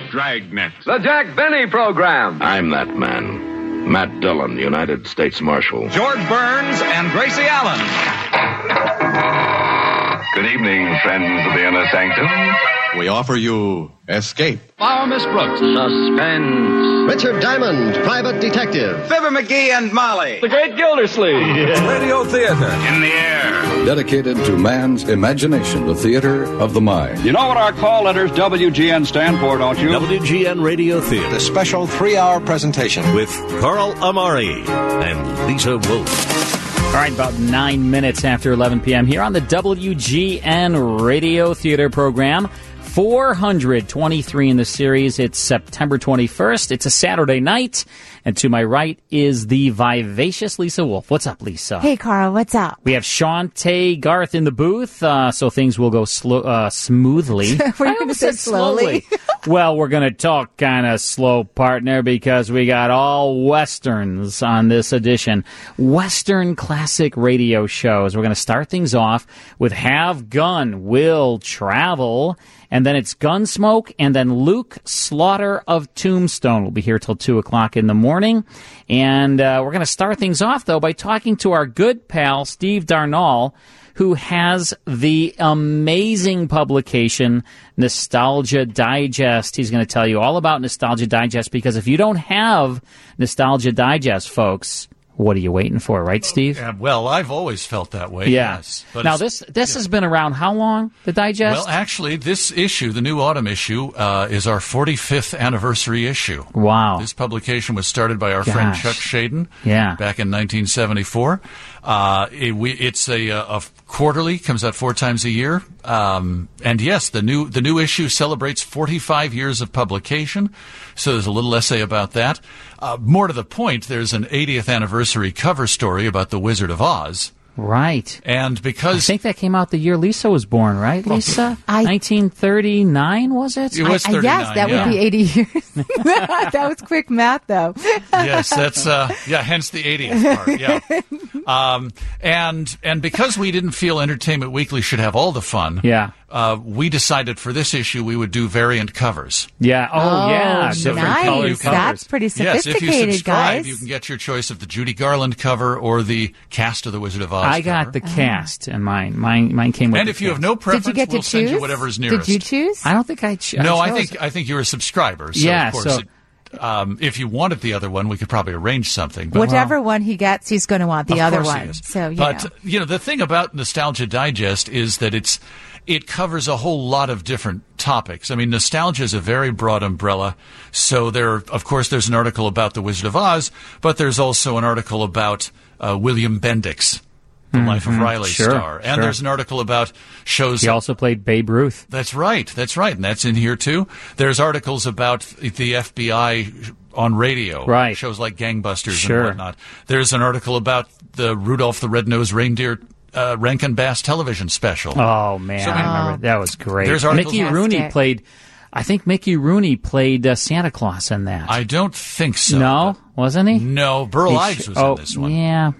Dragnet. The Jack Benny Program. I'm that man. Matt Dillon, United States Marshal. George Burns and Gracie Allen. Good evening, friends of the Inner Sanctum. We offer you Escape. Follow Miss Brooks. Suspense. Richard Diamond, Private Detective. Fibber McGee and Molly. The Great Gildersleeve. Radio Theater. In the air. Dedicated to man's imagination, the theater of the mind. You know what our call letters WGN stand for, don't you? WGN Radio Theater. The special 3-hour presentation With Carl Amari and Lisa Wolf. All right, about 9 minutes after 11 p.m. here on the WGN Radio Theater program. 423 in the series. It's September 21st. It's a Saturday night. And to my right is the vivacious Lisa Wolf. What's up, Lisa? Hey, Carl. What's up? We have Shantae Garth in the booth, so things will go smoothly. Were you going to say slowly? Well, we're going to talk kind of slow, partner, because we got all Westerns on this edition. Western classic radio shows. We're going to start things off with Have Gun, Will Travel, and then it's Gunsmoke, and then Luke Slaughter of Tombstone will be here till 2 o'clock in the morning. And we're going to start things off, though, by talking to our good pal, Steve Darnall, who has the amazing publication, Nostalgia Digest. He's going to tell you all about Nostalgia Digest, because if you don't have Nostalgia Digest, folks, what are you waiting for, right, Steve? Well, I've always felt that way, yes. But now, this has been around how long, the Digest? Well, actually, this issue, the new autumn issue, is our 45th anniversary issue. Wow. This publication was started by our friend Chuck Shaden back in 1974. It's a quarterly, comes out 4 times a year. And yes, the new issue celebrates 45 years of publication, so there's a little essay about that. More to the point, there's an 80th anniversary cover story about the Wizard of Oz. Right. And because... I think that came out the year Lisa was born, right, Lisa? 1939, was it? It was 39, yes, that would be 80 years. That was quick math, though. Yes, that's, hence the 80th part, and because we didn't feel Entertainment Weekly should have all the fun, we decided for this issue we would do variant covers. Yeah, different color covers. That's pretty sophisticated, yes, if you subscribe, guys. you can get your choice of the Judy Garland cover or the cast of the Wizard of Oz I got the cast in mine. Mine came with. And if you have no preference, did you get we'll to send choose? you whatever's nearest. Did you choose? I don't think I chose. No, I think you're a subscriber. So yeah, of course, if you wanted the other one, we could probably arrange something. But, whatever one he gets, he's going to want the other one. So, the thing about Nostalgia Digest is that it covers a whole lot of different topics. I mean, nostalgia is a very broad umbrella. So there's an article about the Wizard of Oz, but there's also an article about William Bendix, the Life of Riley star. And there's an article about shows. He also played Babe Ruth. That's right. And that's in here, too. There's articles about the FBI on radio. Right. Shows like Gangbusters and whatnot. There's an article about the Rudolph the Red-Nosed Reindeer Rankin Bass television special. Oh, man. I remember. That was great. There's Mickey Rooney played... I think Mickey Rooney played Santa Claus in that. I don't think so. No? Wasn't he? No. Burl Ives was in this one. Yeah.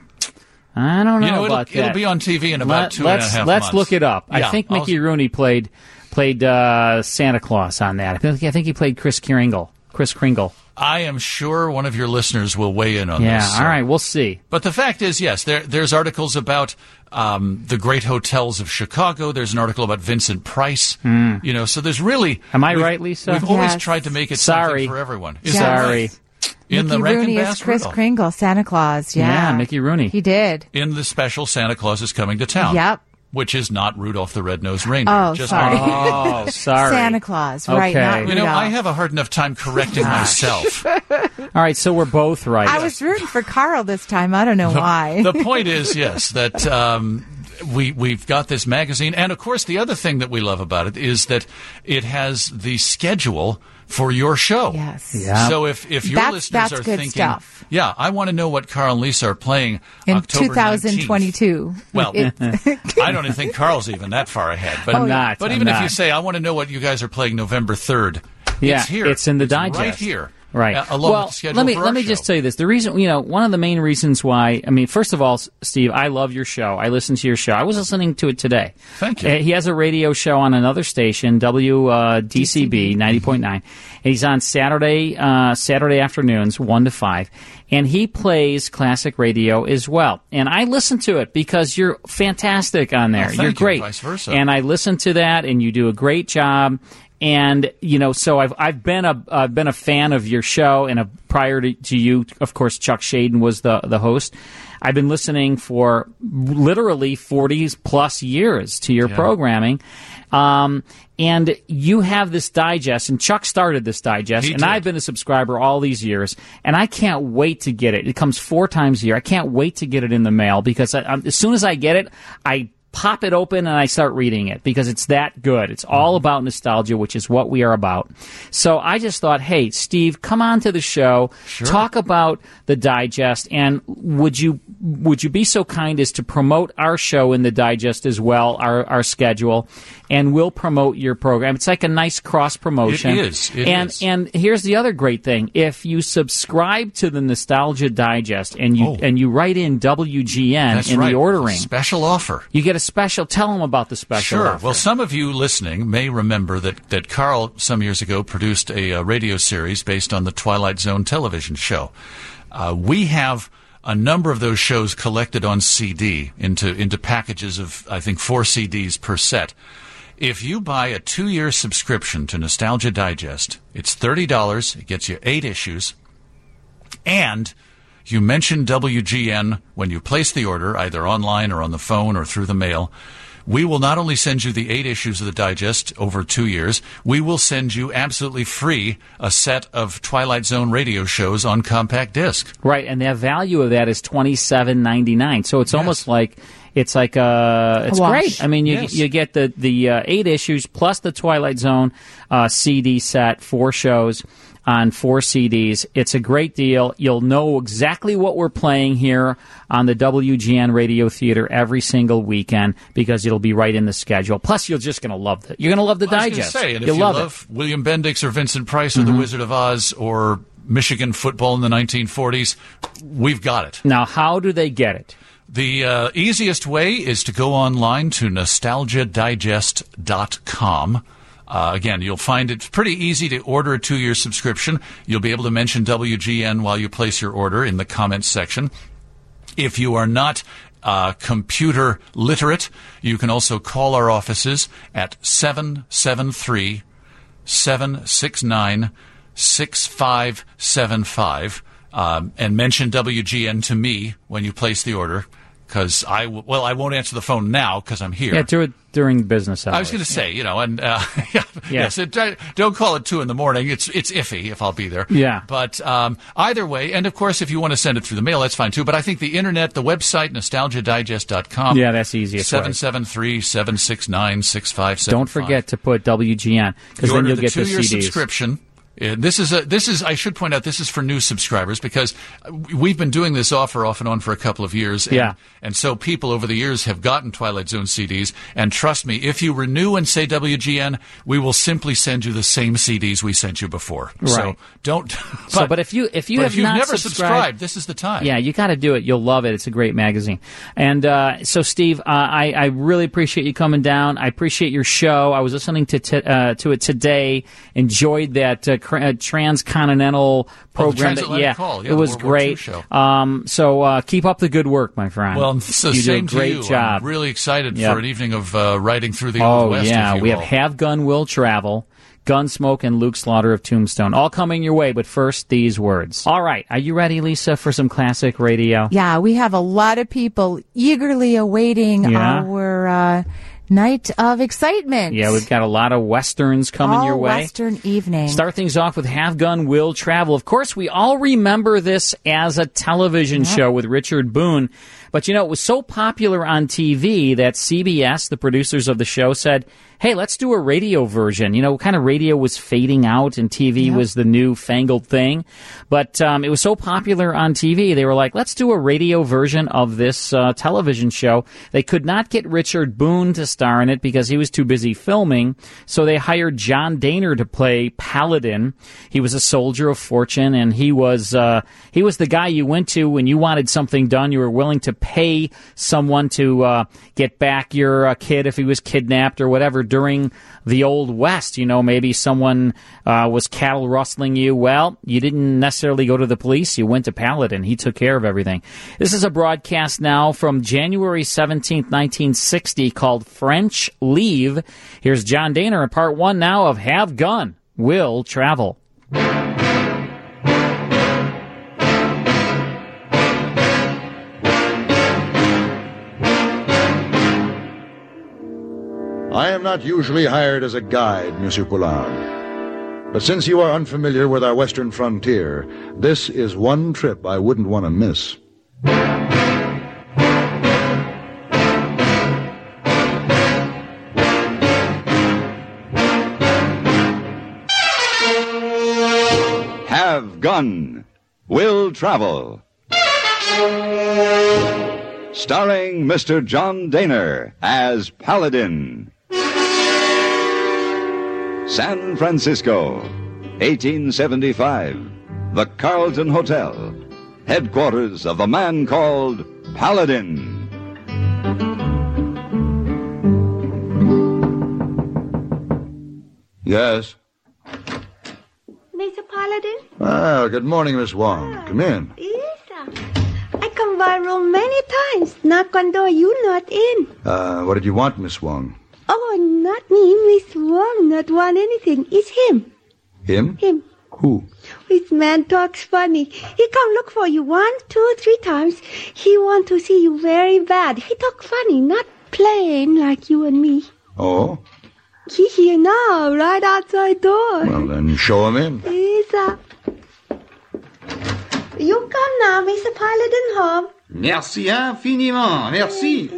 I don't know about that. It'll be on TV in about 2.5 months. Let's look it up. I think Mickey Rooney played Santa Claus on that. I think he played Kris Kringle. I am sure one of your listeners will weigh in on this. Yeah, all right, we'll see. But the fact is, yes, there's articles about the great hotels of Chicago. There's an article about Vincent Price. So there's really... Am I right, Lisa? We've always tried to make it something for everyone. Sorry. In Mickey the Rankin Rooney Bass is Kris Rudolph. Kringle, Santa Claus. Yeah, Mickey Rooney. He did. In the special Santa Claus is Coming to Town. Yep. Which is not Rudolph the Red-Nosed Reindeer. Oh, sorry. Sorry. Santa Claus, right, not Rudolph. I have a hard enough time correcting myself. All right, so we're both right. I was rooting for Carl this time. I don't know why. The point is, yes, that we've got this magazine. And, of course, the other thing that we love about it is that it has the schedule for your show. Yes. Yeah. So if your listeners are good thinking, stuff. Yeah, I want to know what Carl and Lisa are playing in October 2022. 19th. Well, I don't even think Carl's even that far ahead. But, I'm even if you say, I want to know what you guys are playing November 3rd, yeah, it's here. It's in the digest. Right here. Right. Along with the schedule for our let me show. just tell you this. The reason, one of the main reasons why, first of all, Steve, I love your show. I listen to your show. I was listening to it today. Thank you. He has a radio show on another station, WDCB 90.9. And he's on Saturday afternoons, 1 to 5. And he plays classic radio as well. And I listen to it because you're fantastic on there. Thank you're great. Vice versa. And I listen to that, and you do a great job. And so I've been a fan of your show, and prior to you, of course, Chuck Shaden was the host. I've been listening for literally 40 plus years to your programming. And you have this digest, and Chuck started this digest, and I've been a subscriber all these years, and I can't wait to get it. It comes 4 times a year. I can't wait to get it in the mail because as soon as I get it, I pop it open and I start reading it because it's that good. It's all about nostalgia, which is what we are about. So I just thought, hey, Steve, come on to the show, talk about the digest, and would you be so kind as to promote our show in the digest as well, our schedule, and we'll promote your program. It's like a nice cross promotion. It is. It is. And here's the other great thing: if you subscribe to the Nostalgia Digest and you write in WGN the ordering, special offer, you get a special. Tell them about the special offer. Well, some of you listening may remember that Carl some years ago produced a radio series based on the Twilight Zone television show. We have a number of those shows collected on CD into packages of, I think, 4 CDs per set. If you buy a 2-year subscription to Nostalgia Digest, it's $30. It gets you 8 issues. And you mention WGN when you place the order, either online or on the phone or through the mail. We will not only send you the 8 issues of the Digest over 2 years, we will send you absolutely free a set of Twilight Zone radio shows on compact disc. Right, and the value of that is $27.99. So it's almost like it's great. I mean, you get the 8 issues plus the Twilight Zone CD set, 4 shows on 4 CDs. It's a great deal. You'll know exactly what we're playing here on the WGN Radio Theater every single weekend because it'll be right in the schedule. Plus, you're just going to love it. You're going to love the digest. I was going to say, and if you love William Bendix or Vincent Price or The Wizard of Oz or Michigan football in the 1940s, we've got it. Now, how do they get it? The easiest way is to go online to nostalgiadigest.com. Again, you'll find it's pretty easy to order a 2-year subscription. You'll be able to mention WGN while you place your order in the comments section. If you are not computer literate, you can also call our offices at 773-769-6575 and mention WGN to me when you place the order. Because I won't answer the phone now because I'm here. Yeah, do it during business hours. I was going to say, yes, don't call it 2 in the morning. It's iffy if I'll be there. Yeah. But either way, and of course, if you want to send it through the mail, that's fine too. But I think the internet, the website, nostalgiadigest.com. Yeah, that's the easiest way. 773-769-6575. Don't forget to put WGN because then you'll get the 2-year CDs. subscription. This is. I should point out this is for new subscribers because we've been doing this offer off and on for a couple of years. And so people over the years have gotten Twilight Zone CDs. And trust me, if you renew and say WGN, we will simply send you the same CDs we sent you before. Right. So don't. But if you've never subscribed, this is the time. Yeah, you got to do it. You'll love it. It's a great magazine. And so, Steve, I really appreciate you coming down. I appreciate your show. I was listening to it today. Enjoyed that. Transcontinental program. It was great. So keep up the good work, my friend. Well, so you same do a great to you. job. I'm really excited for an evening of riding through the Old West. Oh, yeah. We have Gun Will Travel, Gunsmoke, and Luke Slaughter of Tombstone. All coming your way, but first, these words. All right. Are you ready, Lisa, for some classic radio? Yeah, we have a lot of people eagerly awaiting our night of excitement. Yeah, we've got a lot of Westerns coming your way. Western evening. Start things off with Have Gun Will Travel. Of course, we all remember this as a television show with Richard Boone. But, it was so popular on TV that CBS, the producers of the show, said, hey, let's do a radio version. Kind of radio was fading out and TV was the new fangled thing. But it was so popular on TV, they were like, let's do a radio version of this television show. They could not get Richard Boone to star in it because he was too busy filming, so they hired John Dehner to play Paladin. He was a soldier of fortune, and he was the guy you went to when you wanted something done. You were willing to pay someone to get back your kid if he was kidnapped or whatever during the Old West. You know, maybe someone was cattle rustling you. Well, you didn't necessarily go to the police. You went to Paladin. He took care of everything. This is a broadcast now from January 17th, 1960, called French Leave. Here's John Dehner in part one now of Have Gun, Will Travel. I am not usually hired as a guide, Monsieur Poulard. But since you are unfamiliar with our western frontier, this is one trip I wouldn't want to miss. Have Gun, Will Travel. Starring Mr. John Dehner as Paladin. San Francisco, 1875. The Carlton Hotel, headquarters of a man called Paladin. Yes? Mr. Paladin? Ah, good morning, Miss Wong. Come in. Yes, I come by room many times. Knock on door, you not in. What did you want, Miss Wong? Oh, not me, Miss Wong. Not want anything. It's him. Him? Him. Who? This man talks funny. He come look for you 1, 2, 3 times. He want to see you very bad. He talk funny, not plain like you and me. Oh? He here now, right outside door. Well, then show him in. Yes, You come now, Mr. Paladin home. Merci infiniment. Merci.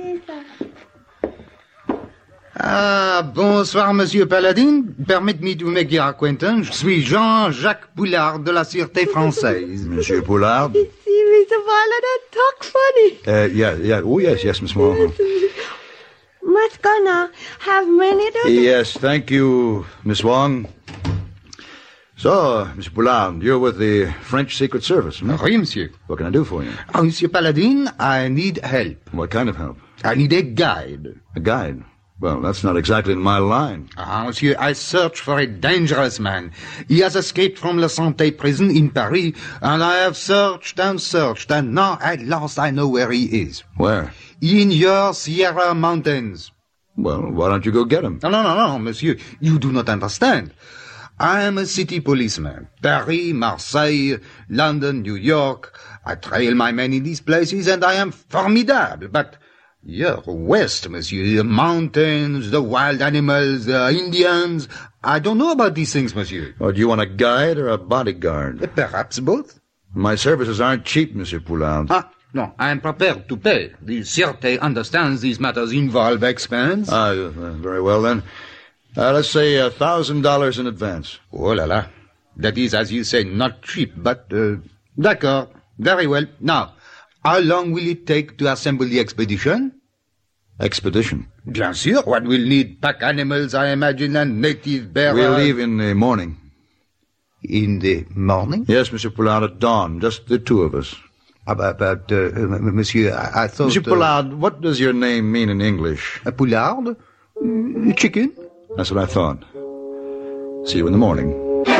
Ah, bonsoir, Monsieur Paladin. Permettez-moi de make your acquaintance. Je suis Jean-Jacques Poulard de la Sûreté Française. Monsieur Poulard? You see, Mr. Paladin talk funny. Yeah. Oh, yes, Miss Wong. Must go now. Have many to... Yes, thank you, Miss Wong. So, Monsieur Poulard, you're with the French Secret Service, hmm? Oui, monsieur. What can I do for you? Oh, Monsieur Paladin, I need help. What kind of help? I need a guide. A guide? Well, that's not exactly in my line. Ah, monsieur, I search for a dangerous man. He has escaped from La Santé prison in Paris, and I have searched, and now at last I know where he is. Where? In your Sierra Mountains. Well, why don't you go get him? No, monsieur. You do not understand. I am a city policeman. Paris, Marseille, London, New York. I trail my men in these places, and I am formidable. But here, west, monsieur, the mountains, the wild animals, the Indians. I don't know about these things, monsieur. Oh, do you want a guide or a bodyguard? Perhaps both. My services aren't cheap, Monsieur Poulard. Ah, no, I am prepared to pay. The Sûreté understands these matters involve expense. Very well, then. Let's say $1,000 in advance. Oh la la. That is, as you say, not cheap, but, d'accord. Very well. Now, how long will it take to assemble the expedition? Expedition? Bien sûr. What we'll need pack animals, I imagine, and native bearers. We'll leave in the morning. In the morning? Yes, Monsieur Poulard, at dawn. Just the two of us. But, monsieur, I thought... Monsieur Poulard, what does your name mean in English? Poulard? Chicken? That's what I thought. See you in the morning.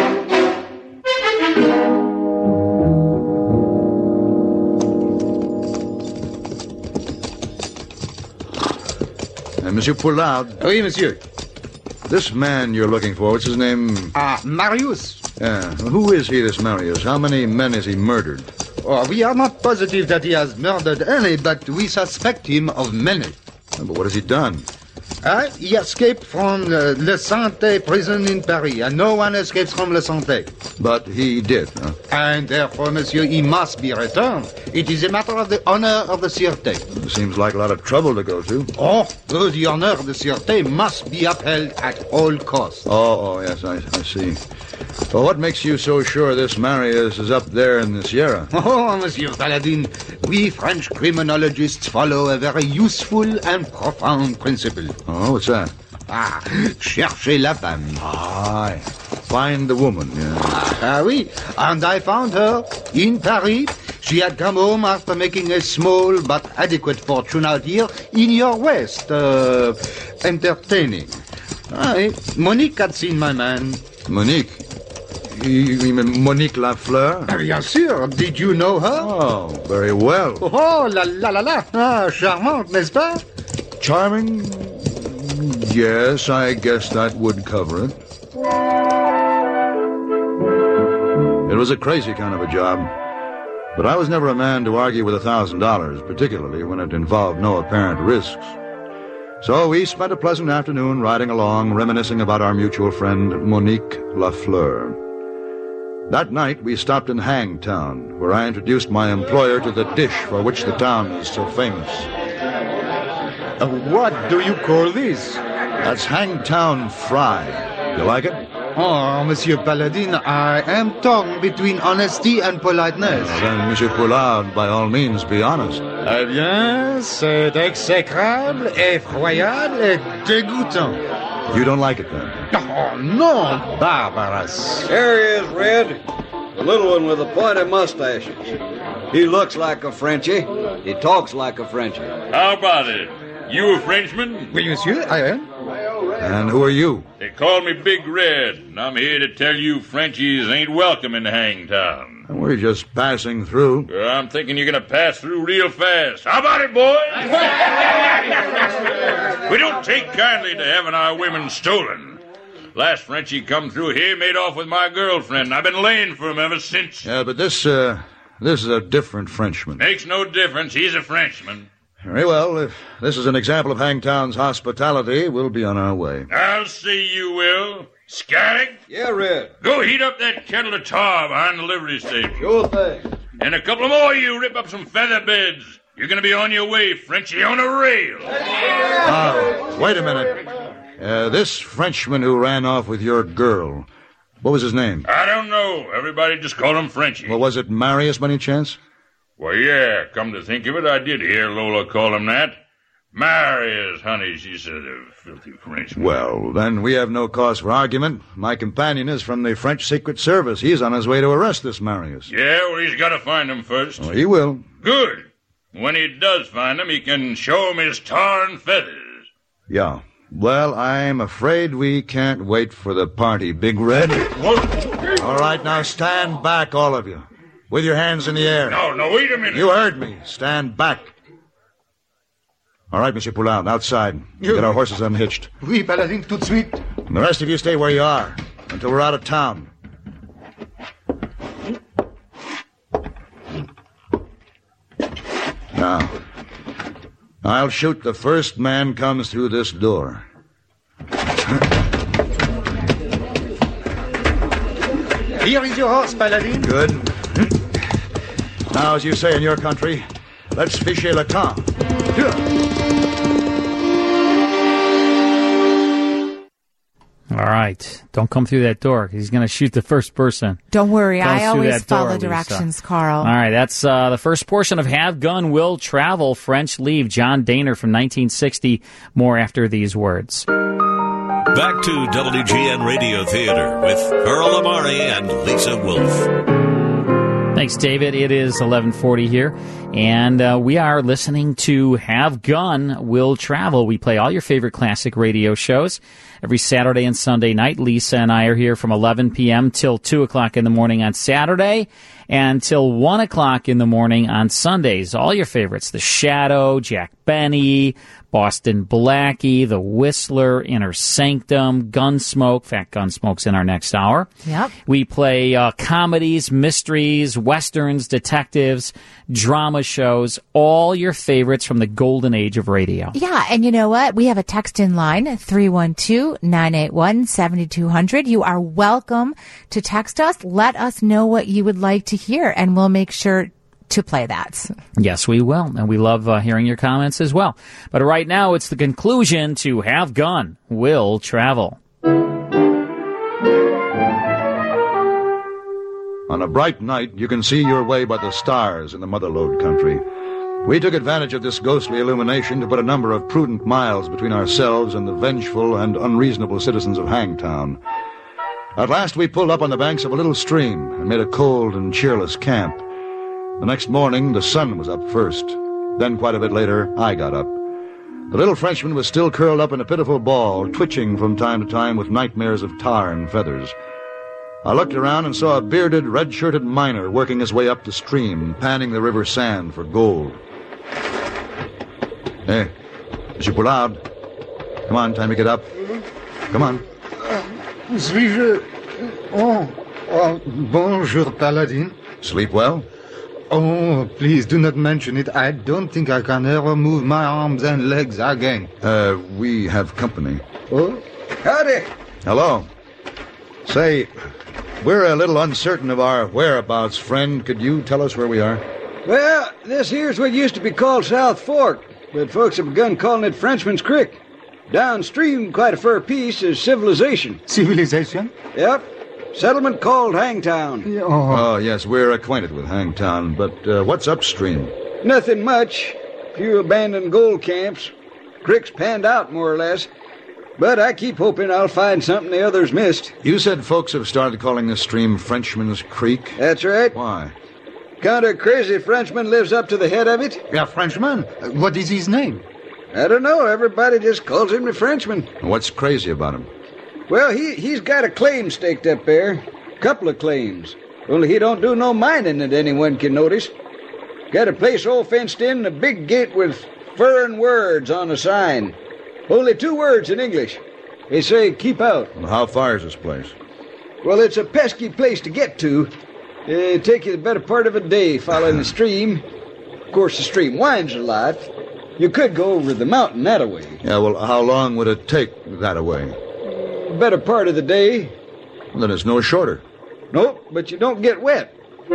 Monsieur Poulard. Oui, monsieur. This man you're looking for, what's his name? Marius. Who is he, this Marius? How many men has he murdered? Oh, we are not positive that he has murdered any, but we suspect him of many. But what has he done? He escaped from La Santé prison in Paris, and no one escapes from La Santé. But he did, huh? And therefore, monsieur, he must be returned. It is a matter of the honor of the Sûreté. Seems like a lot of trouble to go to. Oh, the honor of the Sûreté must be upheld at all costs. Oh, yes, I see. Well, what makes you so sure this Marius is up there in the Sierra? Oh, Monsieur Paladin, we French criminologists follow a very useful and profound principle. Oh, what's that? Cherchez la femme. Ah, find the woman, yeah. Oui, and I found her in Paris. She had come home after making a small but adequate fortune out here in your West, entertaining. Monique had seen my man. Monique? You mean Monique Lafleur? Bien sûr. Did you know her? Oh, very well. Oh, la la la la. Charmante, n'est-ce pas? Charming? Yes, I guess that would cover it. It was a crazy kind of a job. But I was never a man to argue with $1,000, particularly when it involved no apparent risks. So we spent a pleasant afternoon riding along, reminiscing about our mutual friend, Monique Lafleur. That night, we stopped in Hangtown, where I introduced my employer to the dish for which the town is so famous. What do you call this? That's Hangtown Fry. You like it? Oh, Monsieur Paladin, I am torn between honesty and politeness. Then, Monsieur Poulard, by all means, be honest. Eh bien, c'est exécrable, effroyable et dégoûtant. You don't like it, then? Oh, no, barbarous. There he is, Red. The little one with the pointed mustaches. He looks like a Frenchie. He talks like a Frenchie. How about it? You a Frenchman? Oui, monsieur, I am. And who are you? They call me Big Red, and I'm here to tell you Frenchies ain't welcome in Hangtown. We're just passing through. I'm thinking you're going to pass through real fast. How about it, boys? We don't take kindly to having our women stolen. Last Frenchie come through here made off with my girlfriend, and I've been laying for him ever since. Yeah, but this is a different Frenchman. Makes no difference. He's a Frenchman. Very well. If this is an example of Hangtown's hospitality, we'll be on our way. I'll see you will. Skag? Yeah, Red. Go heat up that kettle of tar behind the livery stable. Sure thing. And a couple more of you rip up some feather beds. You're going to be on your way, Frenchie, on a rail. Wait a minute. This Frenchman who ran off with your girl, what was his name? I don't know. Everybody just called him Frenchie. Well, was it Marius by any chance? Well, yeah, come to think of it, I did hear Lola call him that. Marius, honey, she said, a filthy Frenchman. Well, then we have no cause for argument. My companion is from the French Secret Service. He's on his way to arrest this Marius. Yeah, well, he's got to find him first. Oh, he will. Good. When he does find him, he can show him his tar and feathers. Yeah. Well, I'm afraid we can't wait for the party, Big Red. All right, now stand back, all of you. With your hands in the air. No, wait a minute. You heard me. Stand back. All right, Monsieur Poulard, outside. Get our horses unhitched. Oui, Paladin, tout de suite. And the rest of you stay where you are until we're out of town. Now, I'll shoot the first man comes through this door. Here is your horse, Paladin. Good. Now, as you say in your country, let's ficher le temps. All right. Don't come through that door, because he's going to shoot the first person. Don't worry. I always follow directions, Carl. All right. That's the first portion of Have Gun, Will Travel, French Leave. John Dehner from 1960. More after these words. Back to WGN Radio Theater with Earl Amari and Lisa Wolf. Thanks, David. It is 11:40 here, and we are listening to Have Gun, Will Travel. We play all your favorite classic radio shows every Saturday and Sunday night. Lisa and I are here from 11 p.m. till 2 o'clock in the morning on Saturday, and till 1 o'clock in the morning on Sundays. All your favorites, The Shadow, Jack Benny, Boston Blackie, The Whistler, Inner Sanctum, Gunsmoke. In fact, Gunsmoke's in our next hour. Yep. We play comedies, mysteries, westerns, detectives, drama shows, all your favorites from the golden age of radio. Yeah, and you know what? We have a text-in line, 312-981-7200. You are welcome to text us. Let us know what you would like to hear, and we'll make sure to play that. Yes, we will, and we love hearing your comments as well. But right now, it's the conclusion to Have Gun, Will Travel. On a bright night, you can see your way by the stars in the Motherlode country. We took advantage of this ghostly illumination to put a number of prudent miles between ourselves and the vengeful and unreasonable citizens of Hangtown. At last we pulled up on the banks of a little stream and made a cold and cheerless camp. The next morning, the sun was up first. Then, quite a bit later, I got up. The little Frenchman was still curled up in a pitiful ball, twitching from time to time with nightmares of tar and feathers. I looked around and saw a bearded, red-shirted miner working his way up the stream, panning the river sand for gold. Hey, Monsieur Poulard. Come on, time to get up. Come on. Suis-je... bonjour, Paladin. Sleep well? Oh, please do not mention it. I don't think I can ever move my arms and legs again. We have company. Oh? Howdy. Hello. Say, we're a little uncertain of our whereabouts, friend. Could you tell us where we are? Well, this here's what used to be called South Fork, but folks have begun calling it Frenchman's Creek. Downstream, quite a fair piece, is civilization. Civilization? Yep. Settlement called Hangtown. Oh, yes, we're acquainted with Hangtown, but what's upstream? Nothing much. Few abandoned gold camps. Creek's panned out, more or less. But I keep hoping I'll find something the others missed. You said folks have started calling this stream Frenchman's Creek? That's right. Why? Kind of crazy Frenchman lives up to the head of it. Yeah, Frenchman? What is his name? I don't know. Everybody just calls him the Frenchman. What's crazy about him? Well, he's got a claim staked up there. Couple of claims. Only he don't do no mining that anyone can notice. Got a place all fenced in, a big gate with foreign words on a sign. Only 2 words in English. They say, keep out. Well, how far is this place? Well, it's a pesky place to get to. It'll take you the better part of a day following the stream. Of course, the stream winds a lot. You could go over the mountain that-a-way. Yeah, well, how long would it take that-a-way? The better part of the day. Well, then it's no shorter. Nope, but you don't get wet.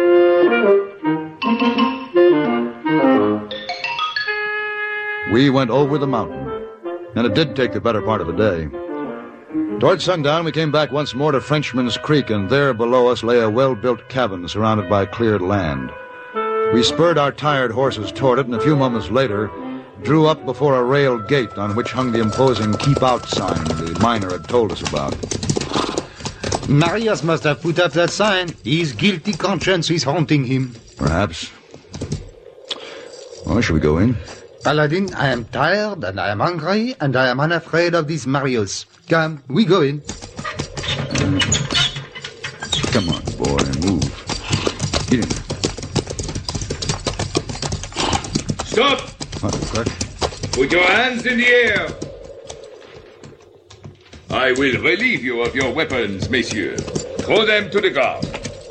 We went over the mountain, and it did take the better part of a day. Toward sundown, we came back once more to Frenchman's Creek, and there below us lay a well-built cabin surrounded by cleared land. We spurred our tired horses toward it, and a few moments later drew up before a rail gate on which hung the imposing Keep Out sign the miner had told us about. Marius must have put up that sign. His guilty conscience is haunting him. Perhaps. Well, shall we go in? Paladin, I am tired, and I am hungry, and I am unafraid of this Marius. Come, we go in. Come on, boy, move. Get in. Stop! What? Put your hands in the air. I will relieve you of your weapons, messieurs. Throw them to the ground.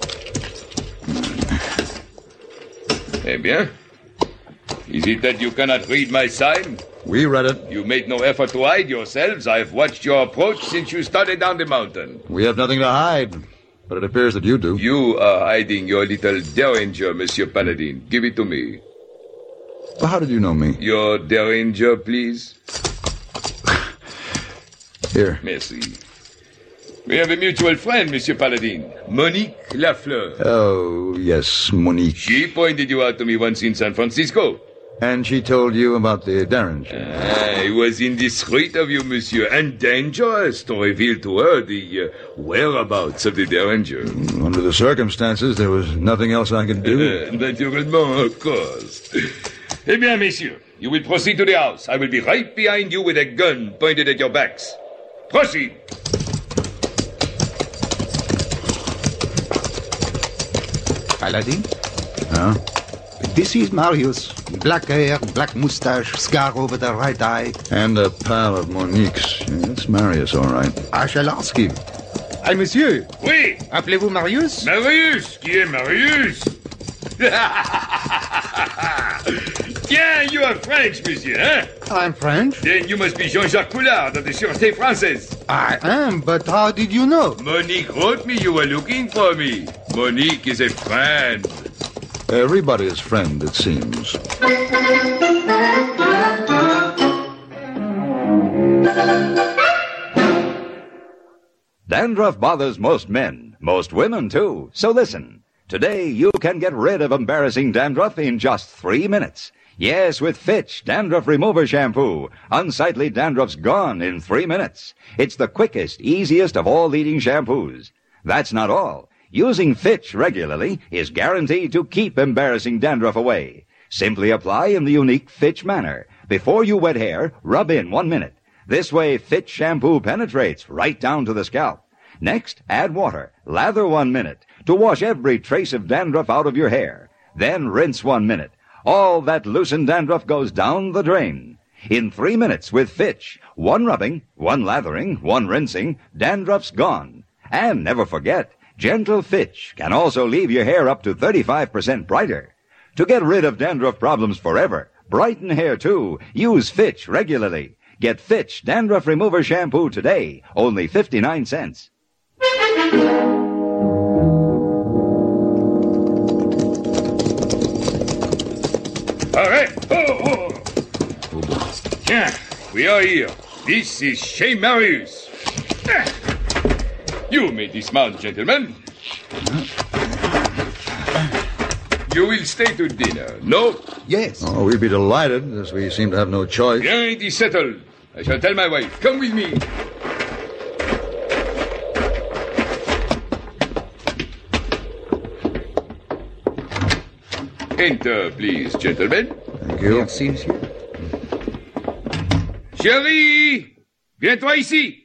Eh bien? Is it that you cannot read my sign? We read it. You made no effort to hide yourselves. I've watched your approach since you started down the mountain. We have nothing to hide, but it appears that you do. You are hiding your little derringer, Monsieur Paladin. Give it to me. Well, how did you know me? Your derringer, please. Here. Merci. We have a mutual friend, Monsieur Paladin. Monique Lafleur. Oh, yes, Monique. She pointed you out to me once in San Francisco. And she told you about the derringer. It was indiscreet of you, monsieur, and dangerous to reveal to her the whereabouts of the derringer. Under the circumstances, there was nothing else I could do. Naturellement, of course. Eh bien, messieurs, you will proceed to the house. I will be right behind you with a gun pointed at your backs. Proceed. Paladin? Huh? This is Marius. Black hair, black mustache, scar over the right eye. And a pal of Monique's. Yeah, it's Marius, all right. I shall ask him. Hey, monsieur. Oui. Appelez-vous Marius? Marius? Qui est Marius? Tiens, you are French, monsieur, hein? I'm French. Then you must be Jean-Jacques Poulard of the Sûreté Française. I am, but how did you know? Monique wrote me you were looking for me. Monique is a friend. Everybody's friend, it seems. Dandruff bothers most men, most women too. So listen. Today you can get rid of embarrassing dandruff in just 3 minutes. Yes, with Fitch Dandruff Remover Shampoo, unsightly dandruff's gone in 3 minutes. It's the quickest, easiest of all leading shampoos. That's not all. Using Fitch regularly is guaranteed to keep embarrassing dandruff away. Simply apply in the unique Fitch manner. Before you wet hair, rub in 1 minute. This way, Fitch shampoo penetrates right down to the scalp. Next, add water. Lather 1 minute to wash every trace of dandruff out of your hair. Then rinse 1 minute. All that loosened dandruff goes down the drain. In 3 minutes with Fitch, 1 rubbing, 1 lathering, 1 rinsing, dandruff's gone. And never forget, gentle Fitch can also leave your hair up to 35% brighter. To get rid of dandruff problems forever, brighten hair too, use Fitch regularly. Get Fitch Dandruff Remover Shampoo today, only 59 cents. Arrête! Oh! Tiens, we are here. This is Chez Marius. You may dismount, gentlemen. You will stay to dinner, no? Yes. Oh, we'd be delighted, as we seem to have no choice. Bien, it is settled. I shall tell my wife. Come with me. Enter, please, gentlemen. Thank you. Merci, monsieur. Chérie, viens-toi ici.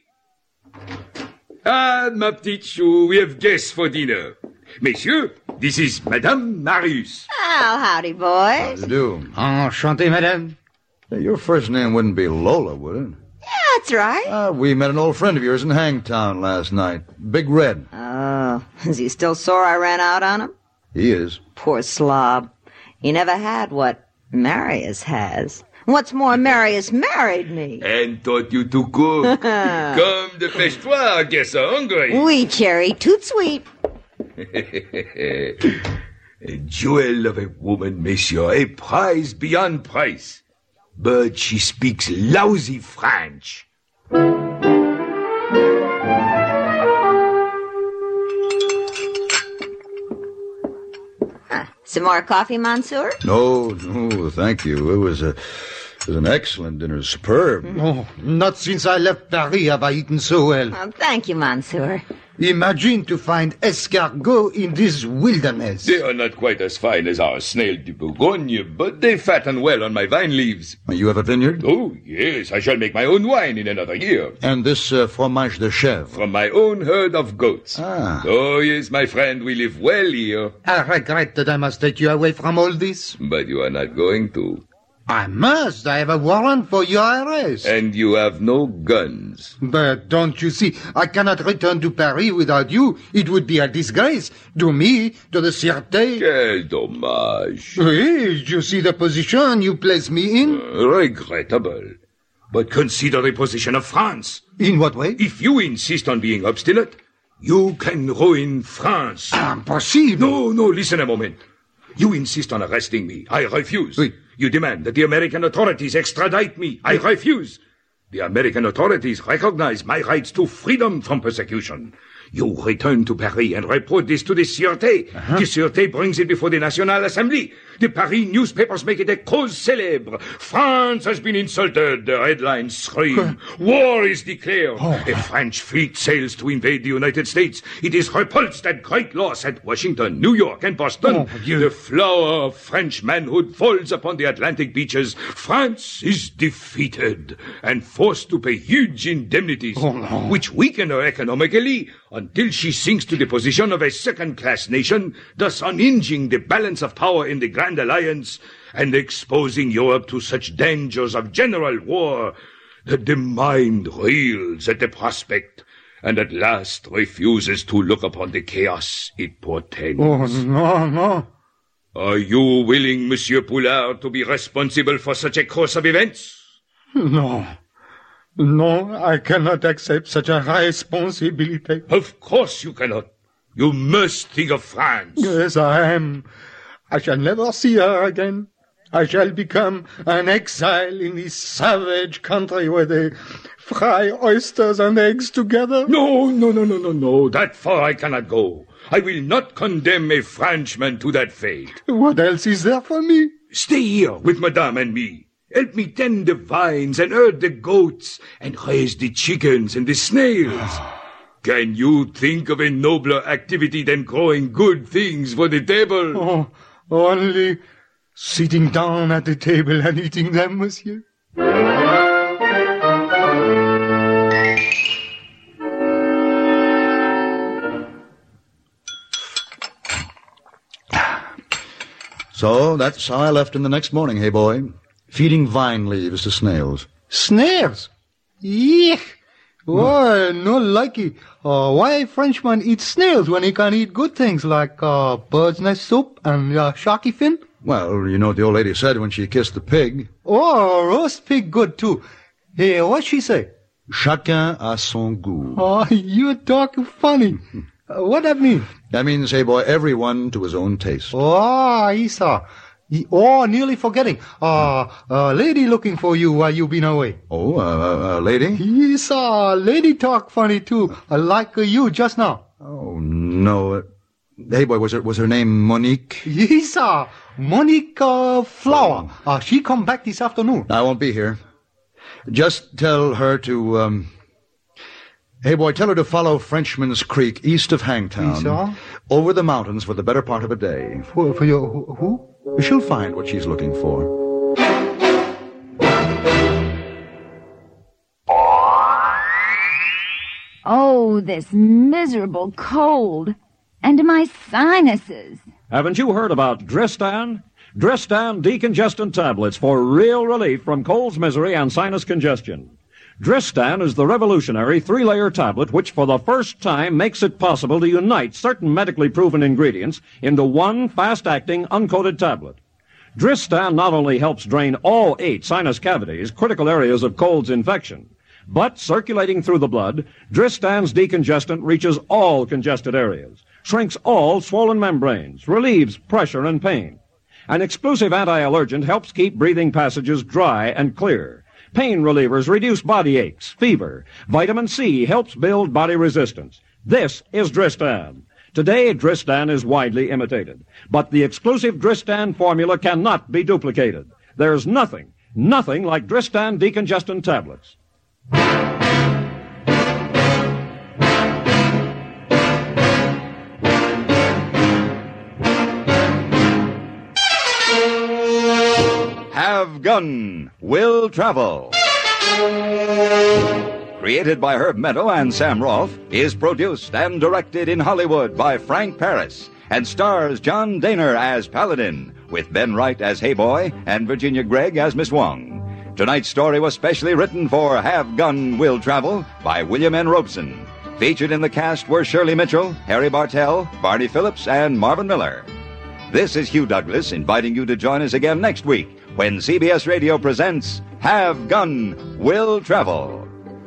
Ah, ma petite chou, we have guests for dinner. Messieurs, this is Madame Marius. Oh, howdy, boys. How do you do? Enchanté, madame. Hey, your first name wouldn't be Lola, would it? Yeah, that's right. We met an old friend of yours in Hangtown last night. Big Red. Oh, is he still sore I ran out on him? He is. Poor slob. He never had what Marius has. What's more, Marius married me. And taught you to cook. Come, dépêche-toi, guests are hungry. Oui, Cherry, tout sweet. A jewel of a woman, monsieur, a prize beyond price. But she speaks lousy French. Some more coffee, Monsieur? No, thank you. It was an excellent dinner, superb. Oh, not since I left Paris have I eaten so well. Oh, thank you, Monsieur. Imagine to find escargot in this wilderness. They are not quite as fine as our snail de Bourgogne, but they fatten well on my vine leaves. You have a vineyard? Oh, yes, I shall make my own wine in another year. And this fromage de chèvre? From my own herd of goats. Ah. Oh, yes, my friend, we live well here. I regret that I must take you away from all this. But you are not going to. I must. I have a warrant for your arrest. And you have no guns. But don't you see, I cannot return to Paris without you. It would be a disgrace to me, to the Sûreté. Quel dommage. Oui, you see the position you place me in? Regrettable. But consider the position of France. In what way? If you insist on being obstinate, you can ruin France. Impossible. No, listen a moment. You insist on arresting me. I refuse. Oui. You demand that the American authorities extradite me. I refuse. The American authorities recognize my rights to freedom from persecution. You return to Paris and report this to the Sûreté. The Sûreté brings it before the National Assembly. The Paris newspapers make it a cause célèbre. France has been insulted. The headlines scream. War is declared. A French fleet sails to invade the United States. It is repulsed at great loss at Washington, New York, and Boston. The flower of French manhood falls upon the Atlantic beaches. France is defeated and forced to pay huge indemnities, which weaken her economically until she sinks to the position of a second-class nation, thus unhinging the balance of power in the Grand Alliance and exposing Europe to such dangers of general war that the mind reels at the prospect and at last refuses to look upon the chaos it portends. Oh, no. Are you willing, Monsieur Poulard, to be responsible for such a course of events? No, I cannot accept such a responsibility. Of course you cannot. You must think of France. Yes, I am. I shall never see her again. I shall become an exile in this savage country where they fry oysters and eggs together. No. That far I cannot go. I will not condemn a Frenchman to that fate. What else is there for me? Stay here with Madame and me. Help me tend the vines and herd the goats and raise the chickens and the snails. Can you think of a nobler activity than growing good things for the table? Oh, only sitting down at the table and eating them, monsieur. So that's how I left him the next morning, hey boy, feeding vine leaves to snails. Snails? Eek! Oh, no likey. Why Frenchman eat snails when he can eat good things like bird's nest soup and sharky fin? Well, you know what the old lady said when she kissed the pig. Oh, roast pig good too. Hey, what'd she say? Chacun a son goût. Oh, you talk funny. What that mean? That means, hey boy, everyone to his own taste. Oh, Isa. Oh, nearly forgetting. Lady looking for you while you been away. Oh, lady? Isa, lady talk funny too. Like you just now. Oh, no. Hey boy, was her name Monique? Isa, Monique Flower. She come back this afternoon. I won't be here. Just tell her to, hey, boy, tell her to follow Frenchman's Creek east of Hangtown, over the mountains for the better part of a day. For your who? She'll find what she's looking for. Oh, this miserable cold. And my sinuses. Haven't you heard about Dristan? Dristan decongestant tablets for real relief from cold's misery and sinus congestion. Dristan is the revolutionary 3-layer tablet which for the first time makes it possible to unite certain medically proven ingredients into one fast-acting uncoated tablet. Dristan not only helps drain all 8 sinus cavities, critical areas of cold's infection, but circulating through the blood, Dristan's decongestant reaches all congested areas, shrinks all swollen membranes, relieves pressure and pain. An exclusive anti-allergent helps keep breathing passages dry and clear. Pain relievers reduce body aches, fever. Vitamin C helps build body resistance. This is Dristan. Today, Dristan is widely imitated. But the exclusive Dristan formula cannot be duplicated. There's nothing like Dristan decongestant tablets. Have Gun Will Travel. Created by Herb Meadow and Sam Rolfe, is produced and directed in Hollywood by Frank Paris and stars John Daner as Paladin, with Ben Wright as Hey Boy and Virginia Gregg as Miss Wong. Tonight's story was specially written for Have Gun Will Travel by William N. Robeson. Featured in the cast were Shirley Mitchell, Harry Bartell, Barney Phillips, and Marvin Miller. This is Hugh Douglas inviting you to join us again next week when CBS Radio presents Have Gun Will Travel.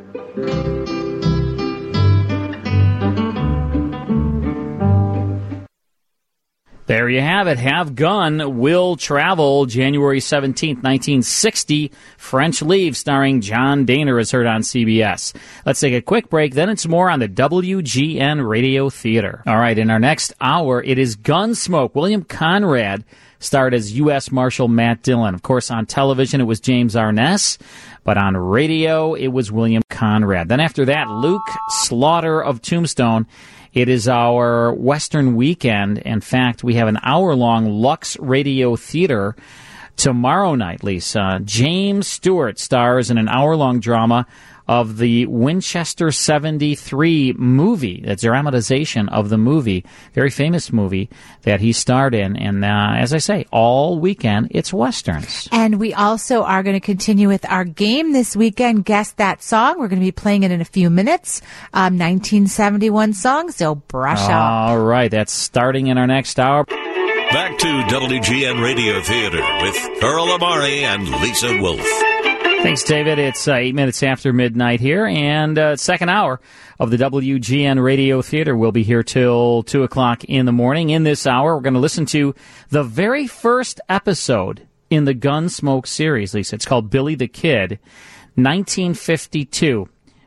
There you have it. Have Gun Will Travel, January 17th, 1960. French Leave, starring John Daner, is heard on CBS. Let's take a quick break, then it's more on the WGN Radio Theater. All right, in our next hour, it is Gunsmoke. William Conrad starred as U.S. Marshal Matt Dillon. Of course, on television, it was James Arness, but on radio, it was William Conrad. Then after that, Luke Slaughter of Tombstone. It is our Western weekend. In fact, we have an hour-long Lux Radio Theater tomorrow night, Lisa. James Stewart stars in an hour-long drama of the Winchester 73 movie, the dramatization of the movie, very famous movie that he starred in. And as I say, all weekend, it's Westerns. And we also are going to continue with our game this weekend, Guess That Song. We're going to be playing it in a few minutes. 1971 song, so brush up. All right, that's starting in our next hour. Back to WGN Radio Theater with Earl Amari and Lisa Wolf. Thanks, David. It's 8 minutes after midnight here, and second hour of the WGN Radio Theater. We'll be here till 2 o'clock in the morning. In this hour, we're going to listen to the very first episode in the Gunsmoke series, Lisa. It's called Billy the Kid, 1952.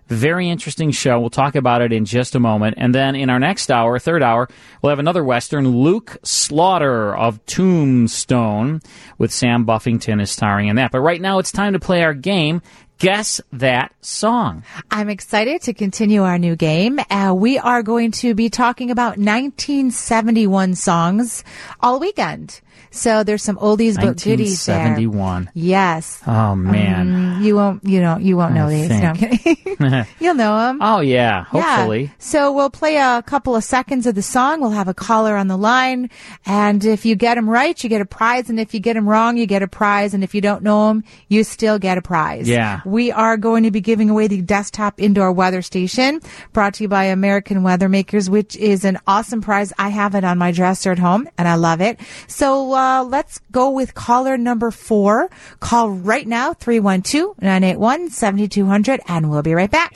Very interesting show. We'll talk about it in just a moment. And then in our next hour, third hour, we'll have another Western, Luke Slaughter of Tombstone, with Sam Buffington is starring in that. But right now it's time to play our game, Guess That Song. I'm excited to continue our new game. We are going to be talking about 1971 songs all weekend. So there's some oldies but goodies there. 1971. Yes. Oh man. You won't know these. No, I'm kidding. You'll know them. Oh yeah, hopefully. Yeah. So we'll play a couple of seconds of the song. We'll have a caller on the line, and if you get them right, you get a prize, and if you get them wrong, you get a prize, and if you don't know them, you still get a prize. Yeah. We are going to be giving away the desktop indoor weather station, brought to you by American Weather Makers, which is an awesome prize. I have it on my dresser at home, and I love it. So let's go with caller number 4. Call right now, 312-981-7200, and we'll be right back.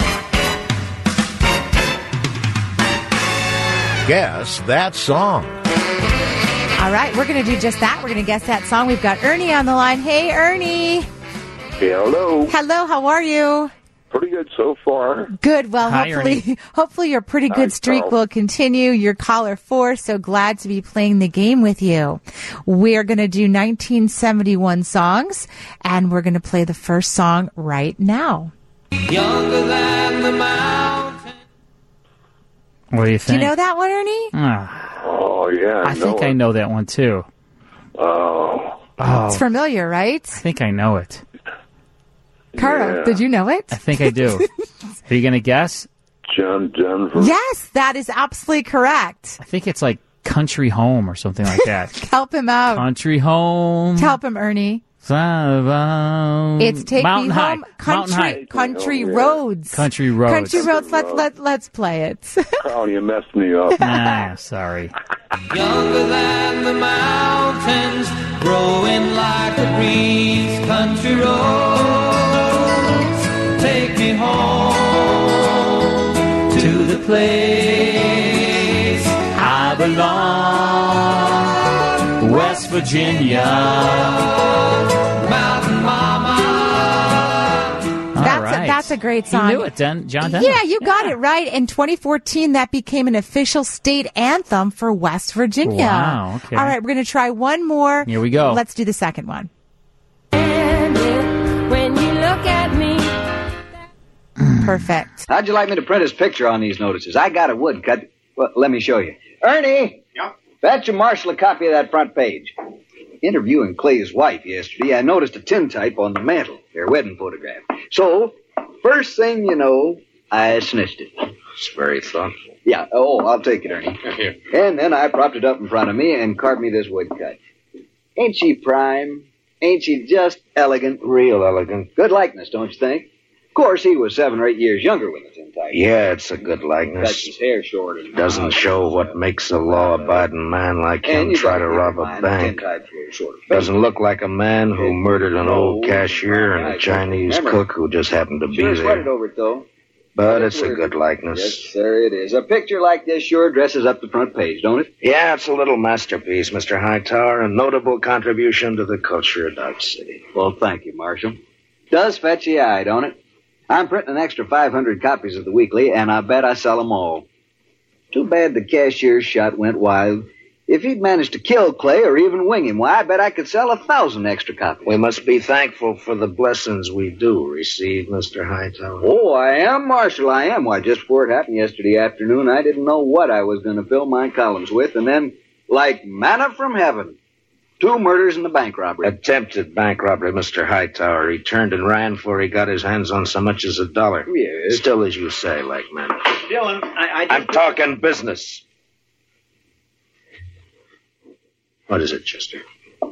Guess That Song. All right, we're going to do just that. We're going to guess that song. We've got Ernie on the line. Hey, Ernie. Hello. Hello, how are you? Pretty good so far. Good. Well, Hi, hopefully your pretty good streak will continue. You're caller 4, so glad to be playing the game with you. We're going to do 1971 songs, and we're going to play the first song right now. Younger than the mountain. What do you think? Do you know that one, Ernie? Oh, yeah. I think I know that one, too. Oh. It's familiar, right? I think I know it. Cara, did you know it? I think I do. Are you going to guess? John Denver. Yes, that is absolutely correct. I think it's like Country Home or something like that. Help him out. Country Home. Help him, Ernie. It's Take Mountain Me High. Home. Country Roads. Country Roads. Country Roads. Let's play it. Oh, you messed me up. Sorry. Younger than the mountains, growing like a breeze. Country roads, take me home to the place I belong. West Virginia, Mountain Mama. That's a great song. You knew it, John Denver. Yeah, you got it right. In 2014, that became an official state anthem for West Virginia. Wow, okay. All right, we're going to try one more. Here we go. Let's do the second one. When you look at me. Perfect. How'd you like me to print his picture on these notices? I got a woodcut. Well, let me show you. Ernie! Yeah? Fetch and Marshall a copy of that front page. Interviewing Clay's wife yesterday, I noticed a tintype on the mantel, their wedding photograph. So, first thing you know, I snitched it. It's very thoughtful. Yeah, I'll take it, Ernie. Here. And then I propped it up in front of me and carved me this woodcut. Ain't she prime? Ain't she just elegant? Real elegant. Good likeness, don't you think? Of course, he was 7 or 8 years younger with the tintype. Yeah, it's a good likeness. Cuts his hair short. And doesn't show what makes a law-abiding man like him try to rob a bank. Doesn't look like a man who murdered an old cashier and a Chinese cook who just happened to be Sure sweated there. over it, though. But it's a good likeness. Yes, sir, it is. A picture like this sure dresses up the front page, don't it? Yeah, it's a little masterpiece, Mr. Hightower, a notable contribution to the culture of Dodge City. Well, thank you, Marshall. Does fetch the eye, don't it? I'm printing an extra 500 copies of the weekly, and I bet I sell them all. Too bad the cashier's shot went wild. If he'd managed to kill Clay or even wing him, why, I bet I could sell 1,000 extra copies. We must be thankful for the blessings we do receive, Mr. Hightower. Oh, I am, Marshall, I am. Why, just before it happened yesterday afternoon, I didn't know what I was going to fill my columns with, and then, like manna from heaven, 2 murders and a bank robbery. Attempted bank robbery, Mr. Hightower. He turned and ran before he got his hands on so much as $1. Yes. Still, as you say, like manna. Dylan, I'm talking business. What is it, Chester? Well,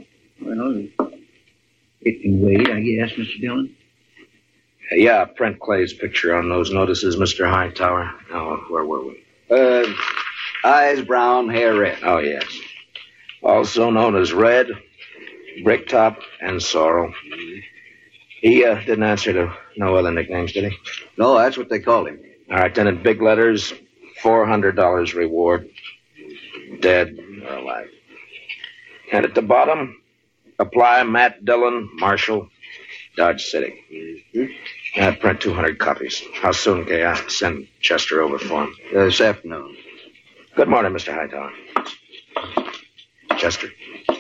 it can wait, I guess, Mr. Dillon. Yeah, print Clay's picture on those notices, Mr. Hightower. Oh, where were we? Eyes brown, hair red. Oh, yes. Also known as Red, Bricktop, and Sorrel. He didn't answer to no other nicknames, did he? No, that's what they called him. All right, then in big letters, $400 reward. Dead or alive. And at the bottom, apply Matt Dillon, Marshall, Dodge City. Mm-hmm. Print 200 copies. How soon can I send Chester over for him? This afternoon. Good morning, Mr. Hightower. Chester.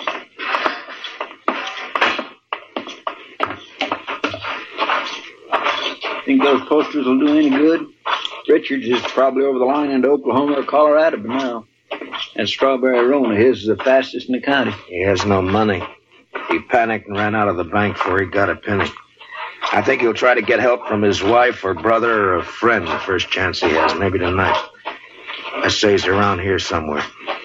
Think those posters will do any good? Richards is probably over the line into Oklahoma or Colorado by now. That Strawberry Roan of his is the fastest in the county. He has no money. He panicked and ran out of the bank before he got a penny. I think he'll try to get help from his wife or brother or a friend the first chance he has, maybe tonight. I say he's around here somewhere.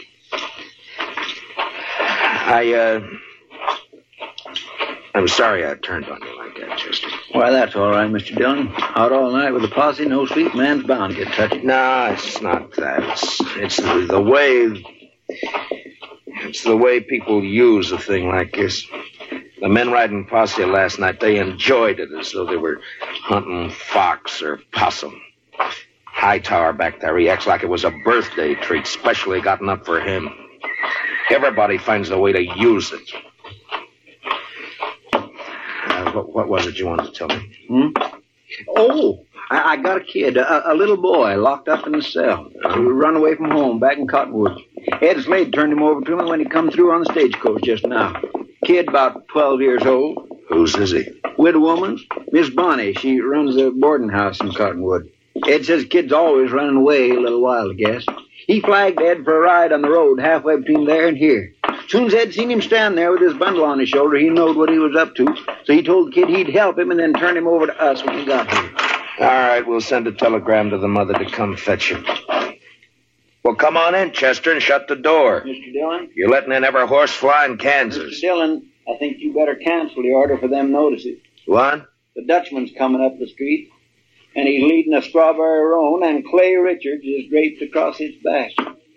I'm sorry I turned on you like that, Chester. Why, that's all right, Mr. Dillon. Out all night with a posse, no sleep, man's bound to get touchy. No, it's not that. It's the way... It's the way people use a thing like this. The men riding posse last night, they enjoyed it as though they were hunting fox or possum. Hightower back there, he acts like it was a birthday treat, specially gotten up for him. Everybody finds a way to use it. What was it you wanted to tell me? Oh, I got a kid, a little boy, locked up in the cell. He run away from home back in Cottonwood. Ed Slade turned him over to me when he come through on the stagecoach just now. Kid about 12 years old. Whose is he? Widow woman, Miss Bonnie. She runs a boarding house in Cottonwood. Ed says kid's always running away a little while, I guess. He flagged Ed for a ride on the road halfway between there and here. Soon as Ed seen him stand there with his bundle on his shoulder, he knowed what he was up to. So he told the kid he'd help him and then turn him over to us when he got here. All right, we'll send a telegram to the mother to come fetch him. Well, come on in, Chester, and shut the door. Mr. Dillon? You're letting in every horse fly in Kansas. Mr. Dillon, I think you better cancel the order for them notices. What? The Dutchman's coming up the street, and he's leading a Strawberry Roan, and Clay Richards is draped across his back.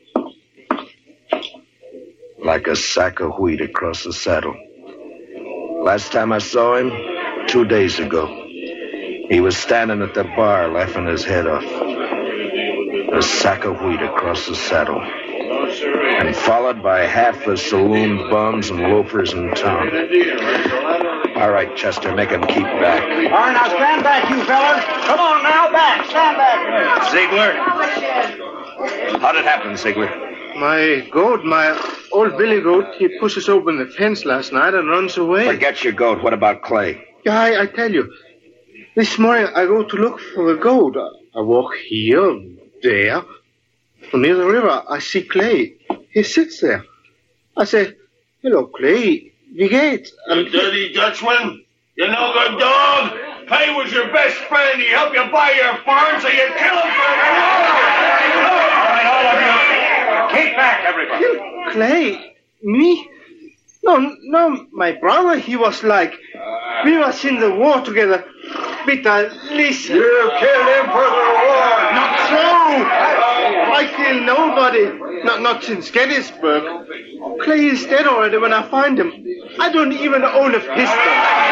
Like a sack of wheat across the saddle. Last time I saw him, 2 days ago. He was standing at the bar, laughing his head off. A sack of wheat across the saddle. And followed by half the saloon bums and loafers in town. All right, Chester, make him keep back. All right, now stand back, you fellas. Come on now, back. Stand back. Ziegler. How'd it happen, Ziegler? My goat, my old billy goat, he pushes open the fence last night and runs away. Forget your goat. What about Clay? Yeah, I tell you. This morning I go to look for the goat. I walk here, there. Near the river, I see Clay. He sits there. I say, hello, Clay. Wie geht's? You dirty Dutchman. You no good dog. Clay was your best friend. He helped you buy your farm, so you kill him for it. All right, all of you. Keep back, everybody. Clay? Me? No, my brother, he was like... We was in the war together. Peter, listen. You killed him for the war. Not so. I killed nobody. Not since Gettysburg. Clay is dead already when I find him. I don't even own a pistol.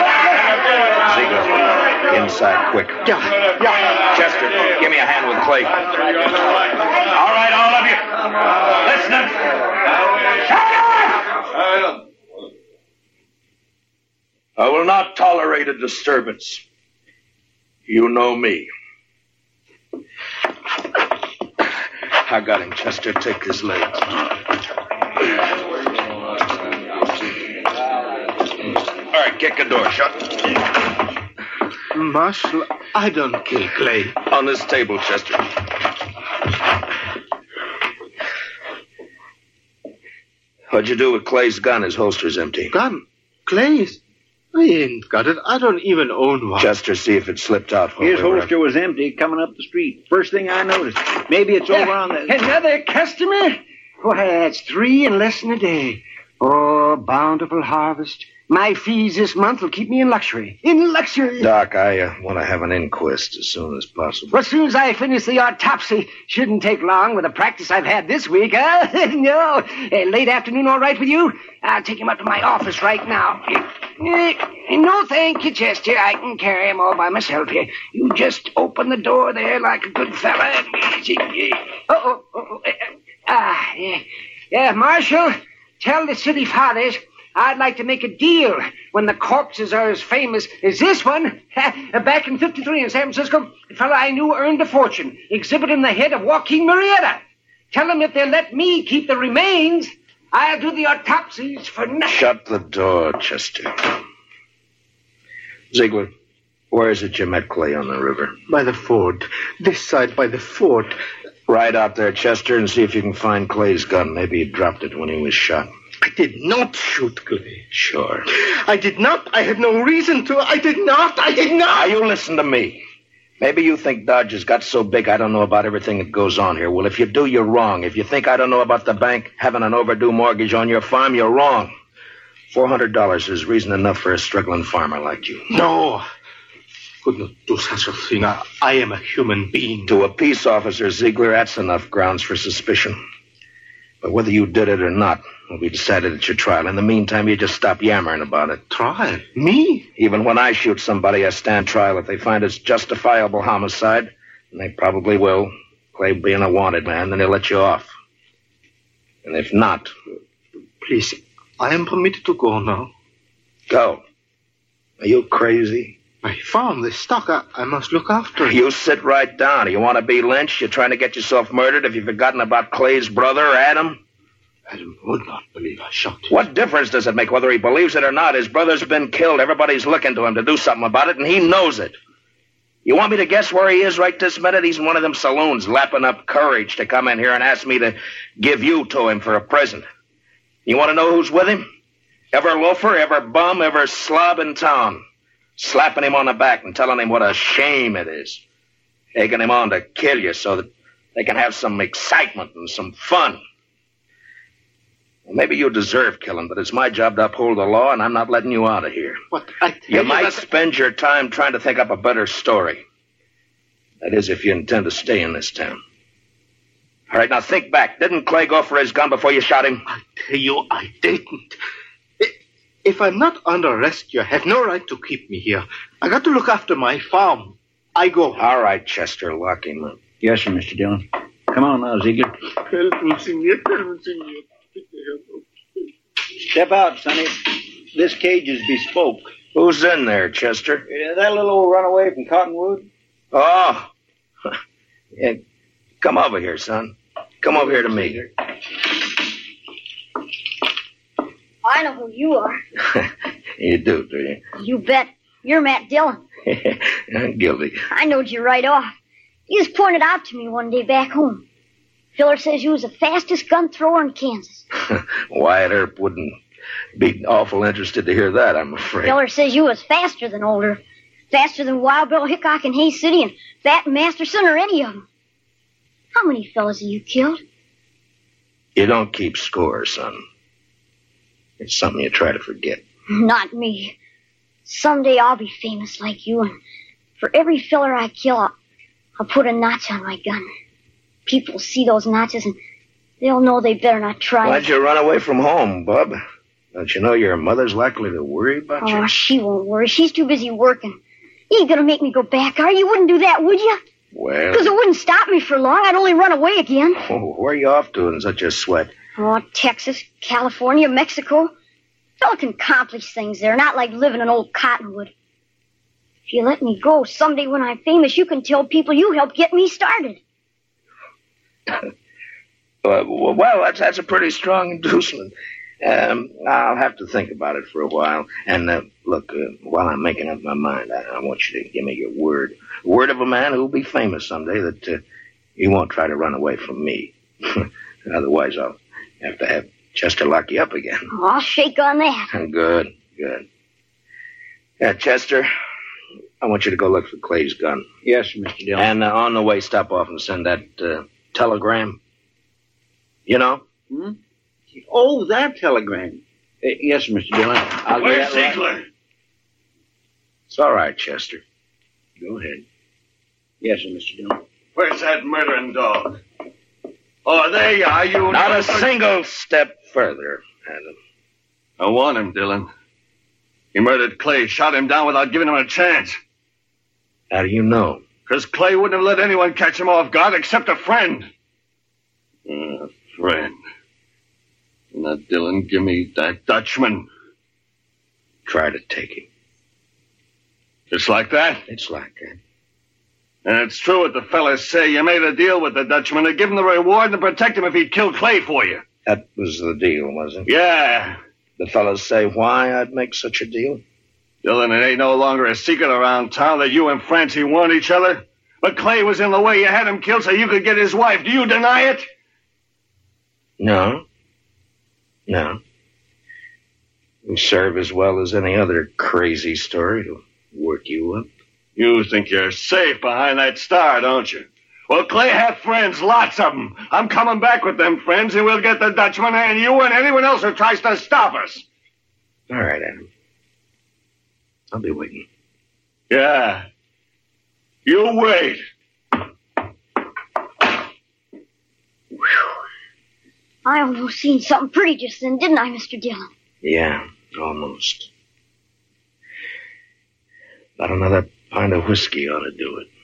Ziegler, inside, quick. Yeah. Chester, give me a hand with Clay. All right, all of you. Listen. Shut up! I will not tolerate a disturbance. You know me. I got him, Chester. Take his leg. All right, kick the door shut. Marshal, I don't kill Clay. On this table, Chester. What'd you do with Clay's gun? His holster's empty. Gun? Clay's? I ain't got it. I don't even own one. Chester, see if it slipped out. His holster was empty coming up the street. First thing I noticed. Maybe it's over on the... Another customer? Why, that's 3 in less than a day. Oh, bountiful harvest. My fees this month will keep me in luxury. In luxury. Doc, I want to have an inquest as soon as possible. Well, as soon as I finish the autopsy. Shouldn't take long with the practice I've had this week, huh? No. Late afternoon all right with you? I'll take him up to my office right now. No, thank you, Chester. I can carry him all by myself here. You just open the door there like a good fella. Yeah, Marshal, tell the city fathers I'd like to make a deal when the corpses are as famous as this one. Back in 53 in San Francisco, a fellow I knew earned a fortune exhibiting the head of Joaquin Murrieta. Tell them if they'll let me keep the remains, I'll do the autopsies for nothing. Shut the door, Chester. Ziegler, where is it you met Clay on the river? By the fort. This side by the fort. Ride out there, Chester, and see if you can find Clay's gun. Maybe he dropped it when he was shot. I did not shoot Clay. Sure. I did not. I had no reason to. I did not. Now, you listen to me. Maybe you think Dodge has got so big I don't know about everything that goes on here. Well, if you do, you're wrong. If you think I don't know about the bank having an overdue mortgage on your farm, you're wrong. $400 is reason enough for a struggling farmer like you. No. Could not do such a thing. I am a human being. To a peace officer, Ziegler, that's enough grounds for suspicion. But whether you did it or not will be decided at your trial. In the meantime, you just stop yammering about it. Trial? Me? Even when I shoot somebody, I stand trial. If they find it's justifiable homicide, and they probably will, Clay being a wanted man, then they'll let you off. And if not... Please, I am permitted to go now. Go. Are you crazy? My farm, the stock, I must look after it. You sit right down. You want to be lynched? You're trying to get yourself murdered? Have you forgotten about Clay's brother, Adam? Adam would not believe I shot him. What difference does it make whether he believes it or not? His brother's been killed. Everybody's looking to him to do something about it, and he knows it. You want me to guess where he is right this minute? He's in one of them saloons lapping up courage to come in here and ask me to give you to him for a present. You want to know who's with him? Every loafer, every bum, every slob in town. Slapping him on the back and telling him what a shame it is. Taking him on to kill you so that they can have some excitement and some fun. Well, maybe you deserve killing, but it's my job to uphold the law, and I'm not letting you out of here. What? I You might spend your time trying to think up a better story. That is, if you intend to stay in this town. All right, now think back. Didn't Clay go for his gun before you shot him? I tell you, I didn't. If I'm not under arrest, you have no right to keep me here. I got to look after my farm. I go. All right, Chester, lock him up. Yes, sir, Mr. Dillon. Come on now, Ziegler. Help me, senor. Help me, senor. Step out, Sonny. This cage is bespoke. Who's in there, Chester? That little old runaway from Cottonwood? Oh. Yeah. Come over here, son. Come over here to me. I know who you are. You do you? You bet. You're Matt Dillon. I'm guilty. I knowed you right off. You was pointed out to me one day back home. Filler says you was the fastest gun thrower in Kansas. Wyatt Earp wouldn't be awful interested to hear that, I'm afraid. Filler says you was faster than Older. Faster than Wild Bill Hickok in Hays City and Fat Masterson or any of them. How many fellas have you killed? You don't keep score, son. It's something you try to forget. Not me. Someday I'll be famous like you, and for every filler I kill, I'll put a notch on my gun. People will see those notches, and they'll know they better not try. Why'd you run away from home, Bub? Don't you know your mother's likely to worry about you? Oh, she won't worry. She's too busy working. You ain't gonna make me go back, are you? You wouldn't do that, would you? Well... Because it wouldn't stop me for long. I'd only run away again. Oh, where are you off to in such a sweat? Oh, Texas, California, Mexico. Fella can accomplish things there, not like living in old Cottonwood. If you let me go, someday when I'm famous, you can tell people you helped get me started. Well, that's a pretty strong inducement. I'll have to think about it for a while. And, look, while I'm making up my mind, I want you to give me your word. Word of a man who'll be famous someday that he won't try to run away from me. Otherwise, I'll have to have Chester lock you up again. Oh, I'll shake on that. Good. Yeah, Chester, I want you to go look for Clay's gun. Yes, Mr. Dillon. And on the way, stop off and send that telegram. You know? Hmm? Oh, that telegram. Yes, Mr. Dillon. Where's Ziegler? Right. It's all right, Chester. Go ahead. Yes, sir, Mr. Dillon. Where's that murdering dog? Oh, there you are. You Not a single step further, Adam. I want him, Dillon. He murdered Clay, shot him down without giving him a chance. How do you know? Because Clay wouldn't have let anyone catch him off guard except a friend. A friend. Now, Dillon, give me that Dutchman. try to take him. It's like that? It's like that. And it's true what the fellas say. You made a deal with the Dutchman to give him the reward and to protect him if he'd kill Clay for you. That was the deal, was it? Yeah. The fellas say why I'd make such a deal? Dylan, it ain't no longer a secret around town that you and Francie want each other. But Clay was in the way. You had him killed so you could get his wife. Do you deny it? No. No. It serve as well as any other crazy story to work you up. You think you're safe behind that star, don't you? Well, Clay had friends, lots of them. I'm coming back with them friends, and we'll get the Dutchman and you and anyone else who tries to stop us. All right, Adam. I'll be waiting. Yeah. You wait. I almost seen something pretty just then, didn't I, Mr. Dillon? Yeah, almost. About another pint of whiskey ought to do it.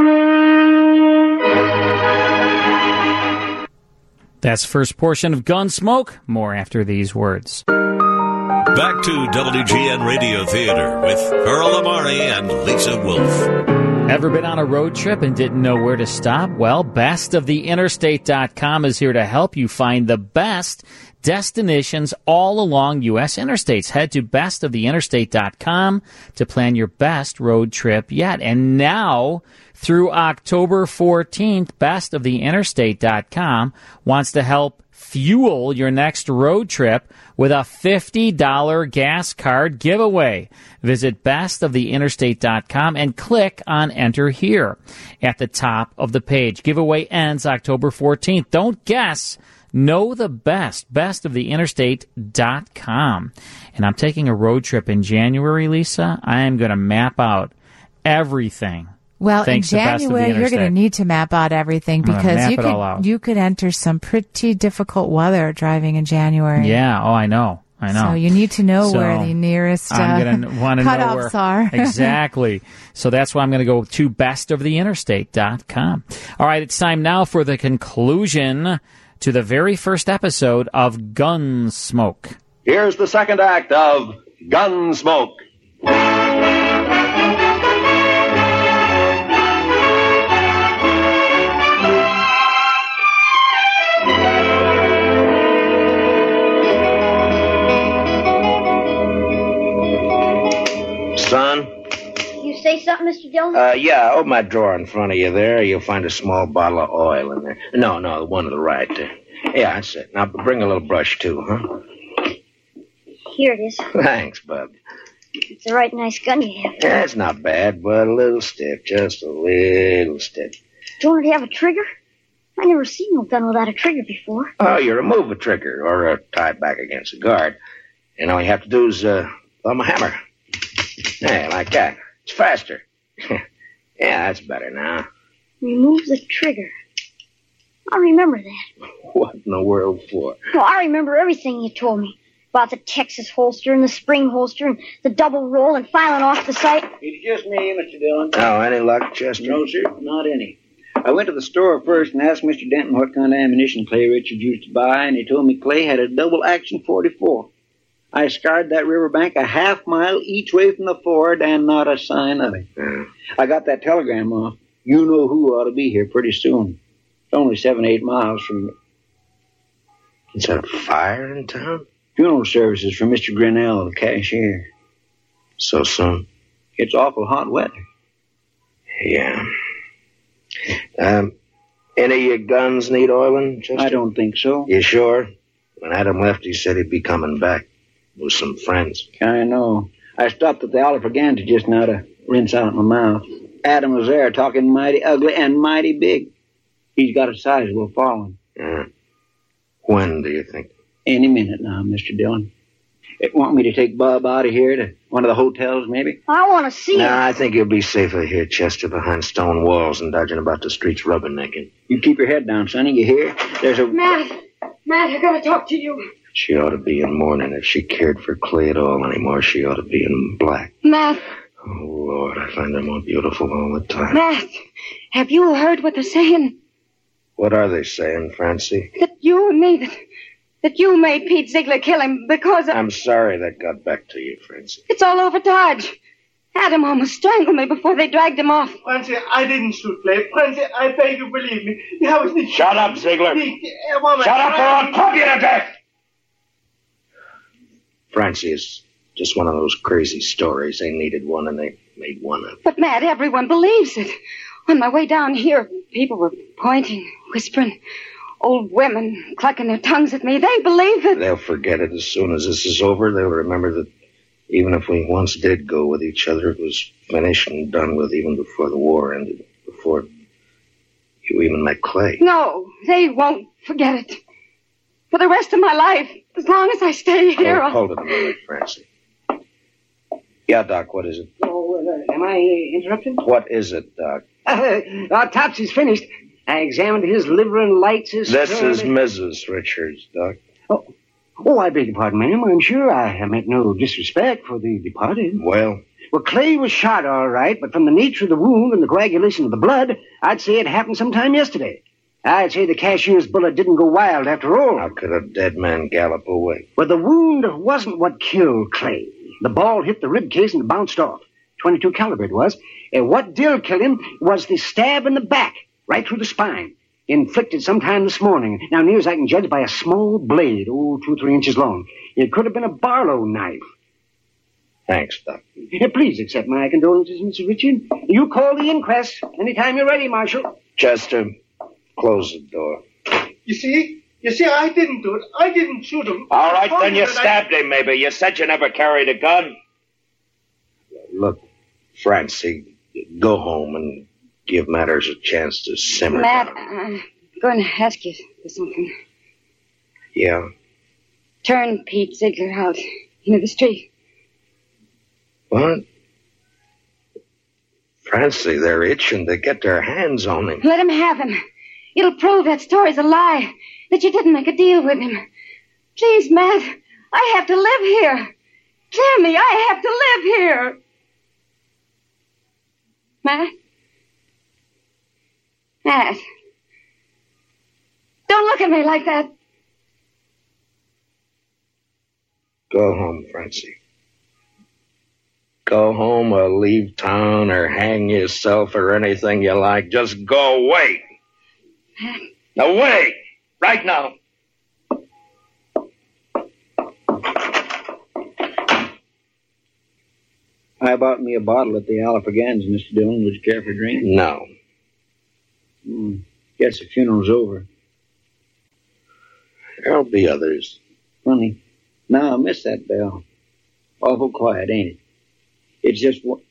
That's first portion of Gunsmoke. More after these words. Back to WGN Radio Theater with Earl Amari and Lisa Wolf. Ever been on a road trip and didn't know where to stop? Well, bestoftheinterstate.com is here to help you find the best destinations all along U.S. interstates. Head to bestoftheinterstate.com to plan your best road trip yet. And now, through October 14th, bestoftheinterstate.com wants to help fuel your next road trip with a $50 gas card giveaway. Visit bestoftheinterstate.com and click on Enter Here at the top of the page. Giveaway ends October 14th. Don't guess. Know the best. Bestoftheinterstate.com. And I'm taking a road trip in January, Lisa. I am going to map out everything. Well, Thanks in January, you're going to need to map out everything because you could enter some pretty difficult weather driving in January. Yeah. Oh, I know. So you need to know where the nearest I'm going to want to know where are. Exactly. So that's why I'm going to go to bestoftheinterstate.com. All right, it's time now for the conclusion to the very first episode of Gunsmoke. Here's the second act of Gunsmoke. Son? You say something, Mr. Dillon? Yeah, open my drawer in front of you there. You'll find a small bottle of oil in there. No, the one to the right there. Yeah, that's it. Now, bring a little brush, too, huh? Here it is. Thanks, bub. It's a right nice gun you have. Yeah, it's not bad, but a little stiff. Just a little stiff. Don't it have a trigger? I never seen no gun without a trigger before. Oh, you remove a trigger or tie it back against a guard. And all you have to do is thumb a hammer. Yeah, like that. It's faster. Yeah, that's better now. Remove the trigger. I remember that. What in the world for? Well, I remember everything you told me. About the Texas holster and the spring holster and the double roll and filing off the sight. It's just me, Mr. Dillon. Oh, any luck, Chester? No, sir, not any. I went to the store first and asked Mr. Denton what kind of ammunition Clay Richards used to buy, and he told me Clay had a double-action .44. I scoured that riverbank a half-mile each way from the ford, and not a sign of it. I got that telegram off. You know who ought to be here pretty soon. It's only 7-8 miles from... Is there a fire in town? Funeral services for Mr. Grinnell, the cashier. So soon? It's awful hot weather. Yeah. Any of your guns need oiling, Chester? I don't think so. You sure? When Adam left, he said he'd be coming back with some friends. I know. I stopped at the Oliver Gantry just now to rinse out my mouth. Adam was there talking mighty ugly and mighty big. He's got a sizable following. Yeah. When do you think? Any minute now, Mr. Dillon. Want me to take Bub out of here to one of the hotels, maybe? I want to see it. Nah, I think you'll be safer here, Chester, behind stone walls and dodging about the streets rubbernecking. You keep your head down, Sonny. You hear? There's a... Matt, I gotta talk to you. She ought to be in mourning. If she cared for Clay at all anymore, she ought to be in black. Matt. Oh, Lord, I find her more beautiful all the time. Matt, have you heard what they're saying? What are they saying, Francie? That you and me, that you made Pete Ziegler kill him because of... I'm sorry that got back to you, Francie. It's all over, Dodge. Adam almost strangled me before they dragged him off. Francie, I didn't shoot Clay. Francie, I beg you, believe me. That was the... Shut up, Ziegler. Woman, Shut up or I'll club you to death! Francie, it's just one of those crazy stories. They needed one and they made one up. But, Matt, everyone believes it. On my way down here, people were pointing, whispering. Old women clucking their tongues at me. They believe it. They'll forget it as soon as this is over. They'll remember that even if we once did go with each other, it was finished and done with even before the war ended, before you even met Clay. No, they won't forget it. For the rest of my life, as long as I stay here. Hold it a minute, Francie. Yeah, Doc, what is it? Oh, am I interrupted? What is it, Doc? Topsy's finished. I examined his liver and lights. His This is Mrs. Richards, Doc. Oh, I beg your pardon, ma'am. I'm sure I meant no disrespect for the departed. Well, Clay was shot all right, but from the nature of the wound and the coagulation of the blood, I'd say it happened sometime yesterday. I'd say the cashier's bullet didn't go wild after all. How could a dead man gallop away? Well, the wound wasn't what killed Clay. The ball hit the rib cage and bounced off. 22 caliber it was. And what did kill him was the stab in the back, right through the spine, inflicted sometime this morning. Now, near as I can judge, by a small blade, 2 or 3 inches long. It could have been a Barlow knife. Thanks, Doc. Please accept my condolences, Mr. Richard. You call the inquest anytime you're ready, Marshal. Chester, close the door. You see, I didn't do it. I didn't shoot him. All right, then you stabbed him, maybe. You said you never carried a gun. Look, Francie, go home and give matters a chance to simmer Matt, down. I'm going to ask you for something. Yeah? Turn Pete Ziegler out into the street. What? Francie, they're itching to get their hands on him. Let him have him. It'll prove that story's a lie, that you didn't make a deal with him. Please, Matt, I have to live here. Hear me, I have to live here. Matt, don't look at me like that. Go home, Francie. Go home or leave town or hang yourself or anything you like. Just go away. Away! Right now. I bought me a bottle at the Alafragans, Mr. Dillon. Would you care for a drink? No. Guess the funeral's over. There'll be others. Funny. Now I miss that bell. Awful quiet, ain't it? It's just what...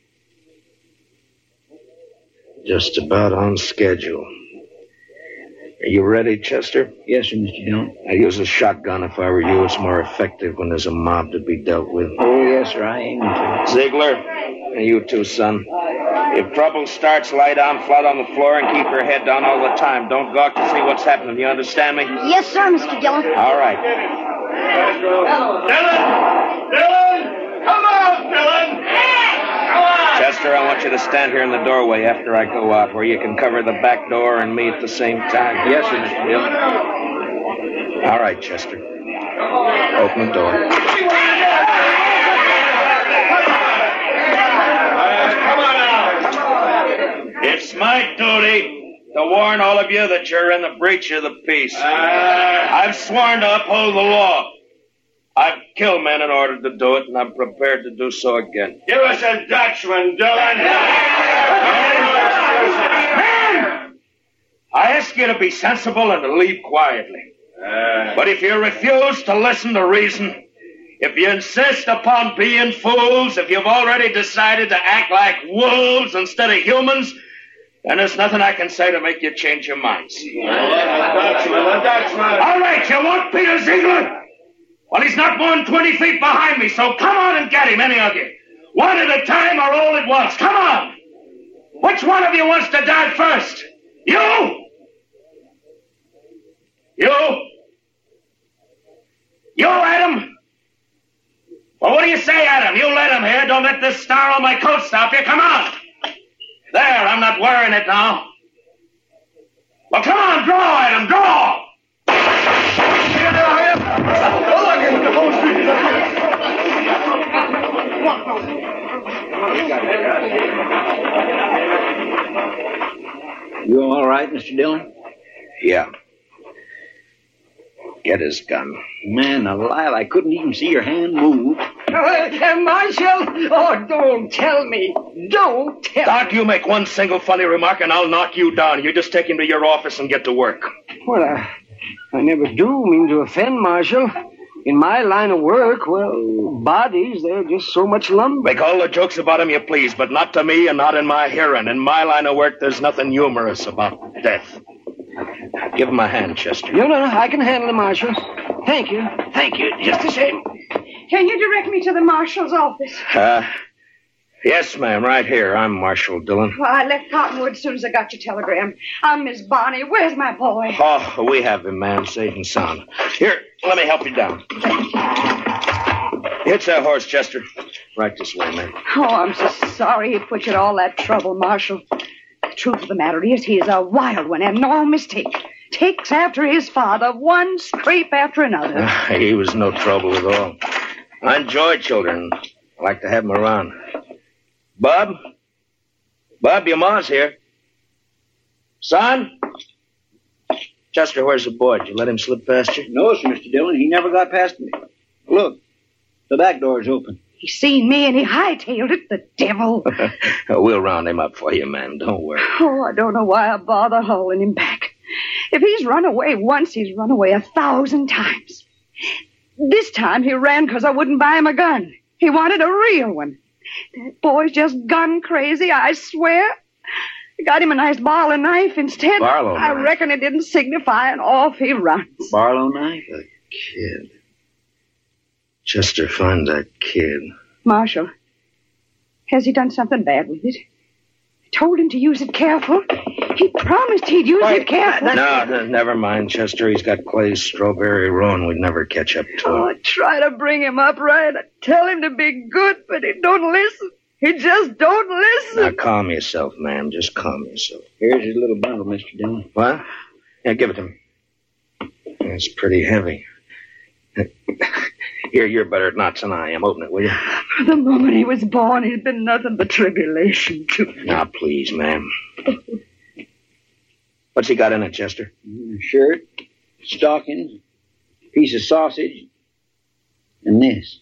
Just about on schedule. Are you ready, Chester? Yes, sir, Mr. Dillon. I use a shotgun if I were you. It's more effective when there's a mob to be dealt with. Oh, yes, sir, I aim to. Ziegler, and you too, son. If trouble starts, lie down flat on the floor and keep your head down all the time. Don't gawk to see what's happening. You understand me? Yes, sir, Mr. Dillon. All right. Dillon! Come on, Dillon! Come on! Chester, I want you to stand here in the doorway after I go out, where you can cover the back door and me at the same time. Yes, sir, Mr. Dillon. All right, Chester. Open the door. It's my duty to warn all of you that you're in the breach of the peace. I've sworn to uphold the law. I've killed men in order to do it, and I'm prepared to do so again. Give us a Dutchman, Dillon. Men! I ask you to be sensible and to leave quietly. But if you refuse to listen to reason, if you insist upon being fools, if you've already decided to act like wolves instead of humans, then there's nothing I can say to make you change your minds. A Dutchman. All right, you want Peter Ziegler? Well, he's not more than 20 feet behind me, so come on and get him, any of you. One at a time or all at once. Come on. Which one of you wants to die first? You? You, Adam? Well, what do you say, Adam? You let him here. Don't let this star on my coat stop you. Come on. There, I'm not wearing it now. Well, come on, draw, Adam, draw. You know him? right, Mr. Dillon? Yeah. Get his gun. Man alive, I couldn't even see your hand move. Marshal! Oh, don't tell me. Don't tell Doc, me. you make one single funny remark and I'll knock you down. You just take him to your office and get to work. Well, I never do mean to offend, Marshal. In my line of work, well, bodies, they're just so much lumber. Make all the jokes about him you please, but not to me and not in my hearing. In my line of work, there's nothing humorous about death. Give him a hand, Chester. No, I can handle it, Marshal. Thank you. Just the same. Can you direct me to the marshal's office? Yes, ma'am, right here. I'm Marshal Dillon. Well, I left Cottonwood as soon as I got your telegram. I'm Miss Bonnie. Where's my boy? Oh, we have him, ma'am, safe and sound. Here, let me help you down. Hitch that horse, Chester. Right this way, ma'am. Oh, I'm so sorry he put you to all that trouble, Marshal. The truth of the matter is he's a wild one and no mistake. Takes after his father, one scrape after another. He was no trouble at all. I enjoy children. I like to have them around. Bob, your ma's here. Son? Chester, where's the boy? Did you let him slip past you? No, sir, Mr. Dillon. He never got past me. Look, the back door's open. He seen me and he hightailed it, the devil. We'll round him up for you, ma'am. Don't worry. Oh, I don't know why I bother hauling him back. If he's run away once, he's run away 1,000 times. This time he ran because I wouldn't buy him a gun. He wanted a real one. That boy's just gun crazy, I swear. I got him a nice Barlow knife instead. Barlow knife? I reckon it didn't signify, and off he runs. Barlow knife? A kid. Chester, find that kid. Marshal, has he done something bad with it? I told him to use it careful. He promised he'd use it careful. No, never mind, Chester. He's got Clay's strawberry roan. We'd never catch up to him. Oh, I try to bring him up right. I tell him to be good, but he don't listen. He just don't listen. Now, calm yourself, ma'am. Just calm yourself. Here's his little bundle, Mr. Dillon. What? Yeah, give it to me. It's pretty heavy. Here, you're better at knots than I am. Open it, will you? From the moment he was born, he's been nothing but tribulation to me. Now, please, ma'am. What's he got in it, Chester? Shirt, stockings, piece of sausage, and this.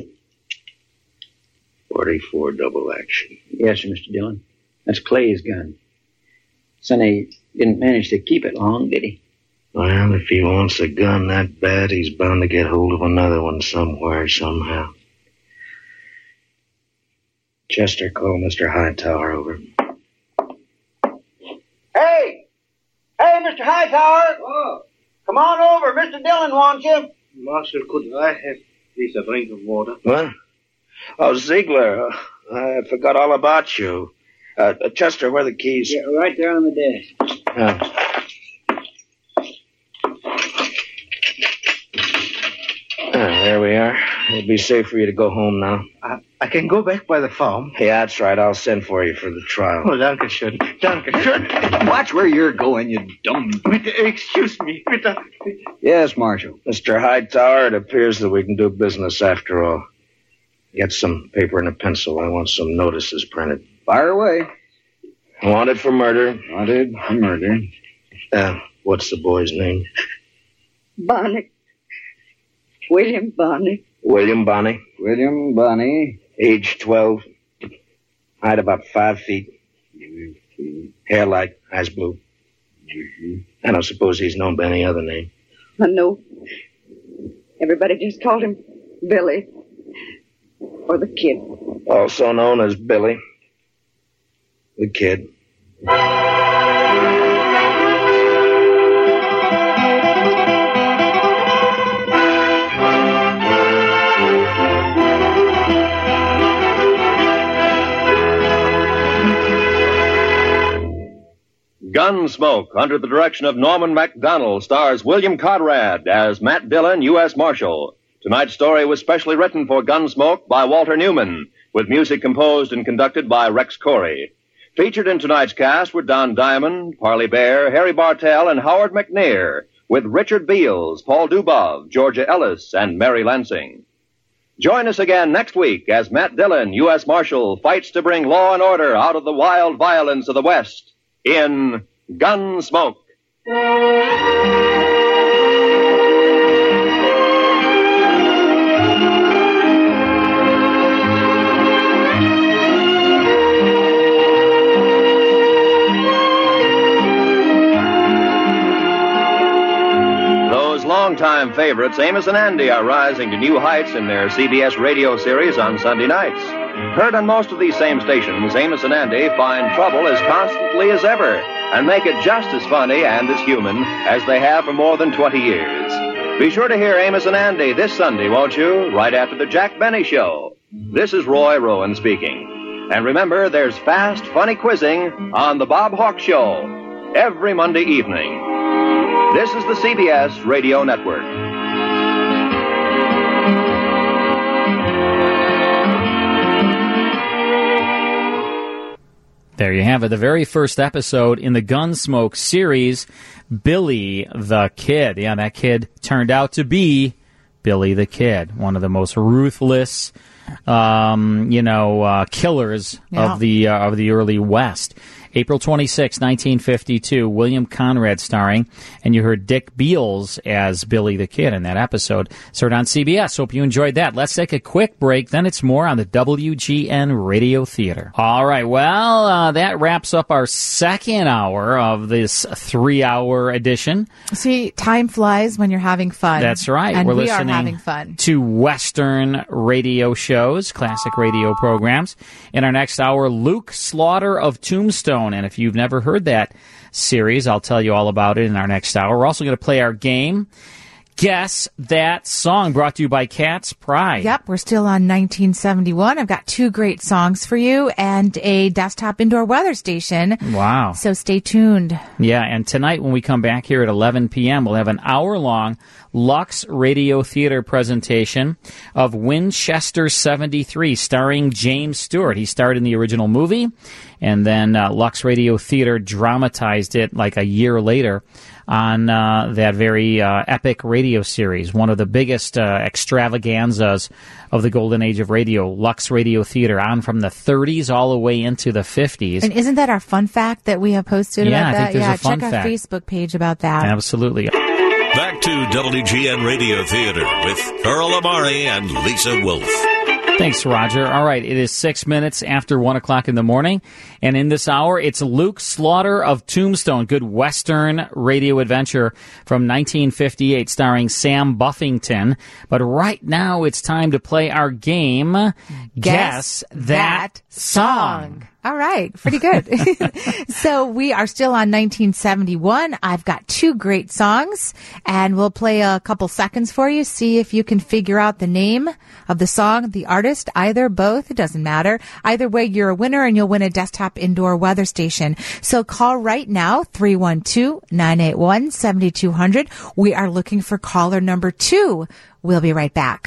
44 double action. Yes, sir, Mr. Dillon. That's Clay's gun. Sonny didn't manage to keep it long, did he? Well, if he wants a gun that bad, he's bound to get hold of another one somewhere, somehow. Chester, call Mr. Hightower over. Hey! Hey, Mr. Hightower! Oh. Come on over. Mr. Dillon wants you. Marshal, could I have please a drink of water? What? Oh, Ziegler. I forgot all about you. Chester, where are the keys? Yeah, right there on the desk. There we are. It'll be safe for you to go home now. I can go back by the farm. Yeah, that's right. I'll send for you for the trial. Oh, danke schön. Danke schön. Watch where you're going, you dumb... Excuse me. Yes, Marshal. Mr. Hightower, it appears that we can do business after all. Get some paper and a pencil. I want some notices printed. Fire away. Wanted for murder. Wanted for murder. What's the boy's name? Bonnie. William Bonnie. William Bonnie. William Bonnie. Age 12. Height about 5 feet. Hair light. Eyes blue. I don't suppose he's known by any other name. No. Everybody just called him Billy. Or the Kid. Also known as Billy. The Kid. Gunsmoke, under the direction of Norman MacDonald, stars William Conrad as Matt Dillon, U.S. Marshal. Tonight's story was specially written for Gunsmoke by Walter Newman, with music composed and conducted by Rex Corey. Featured in tonight's cast were Don Diamond, Parley Bear, Harry Bartell, and Howard McNear, with Richard Beals, Paul Dubov, Georgia Ellis, and Mary Lansing. Join us again next week as Matt Dillon, U.S. Marshal, fights to bring law and order out of the wild violence of the West in Gunsmoke. Longtime favorites Amos and Andy are rising to new heights in their CBS radio series on Sunday nights. Heard on most of these same stations, Amos and Andy find trouble as constantly as ever and make it just as funny and as human as they have for more than 20 years. Be sure to hear Amos and Andy this Sunday, won't you? Right after the Jack Benny Show. This is Roy Rowan speaking. And remember, there's fast, funny quizzing on The Bob Hawk Show every Monday evening. This is the CBS Radio Network. There you have it, the very first episode in the Gunsmoke series, Billy the Kid. Yeah, that kid turned out to be Billy the Kid, one of the most ruthless, killers of the early West. April 26, 1952, William Conrad starring, and you heard Dick Beals as Billy the Kid in that episode. Started on CBS. Hope you enjoyed that. Let's take a quick break, then it's more on the WGN Radio Theater. All right, well, that wraps up our second hour of this 3-hour edition. See, time flies when you're having fun. That's right. And We're we are listening having fun. to Western radio shows, classic radio programs. In our next hour, Luke Slaughter of Tombstone. And if you've never heard that series, I'll tell you all about it in our next hour. We're also going to play our game, Guess That Song, brought to you by Cat's Pride. Yep, we're still on 1971. I've got 2 great songs for you and a desktop indoor weather station. Wow. So stay tuned. Yeah, and tonight when we come back here at 11 p.m., we'll have an hour-long Lux Radio Theater presentation of Winchester 73, starring James Stewart. He starred in the original movie, and then Lux Radio Theater dramatized it like a year later on that very epic radio series, one of the biggest extravaganzas of the golden age of radio, Lux Radio Theater, on from the 30s all the way into the 50s. And isn't that our fun fact that we have posted about that? I think there's a fun check fact. our Facebook page about that. Absolutely. Back to WGN Radio Theater with Earl Amari and Lisa Wolf. Thanks, Roger. All right, it is 6 minutes after 1 o'clock in the morning, and in this hour, it's Luke Slaughter of Tombstone, good Western radio adventure from 1958, starring Sam Buffington. But right now, it's time to play our game, Guess That Song. All right, pretty good. So we are still on 1971. I've got 2 great songs, and we'll play a couple seconds for you. See if you can figure out the name of the song, the artist, either, both. It doesn't matter. Either way, you're a winner, and you'll win a desktop indoor weather station. So call right now, 312-981-7200. We are looking for caller number 2. We'll be right back.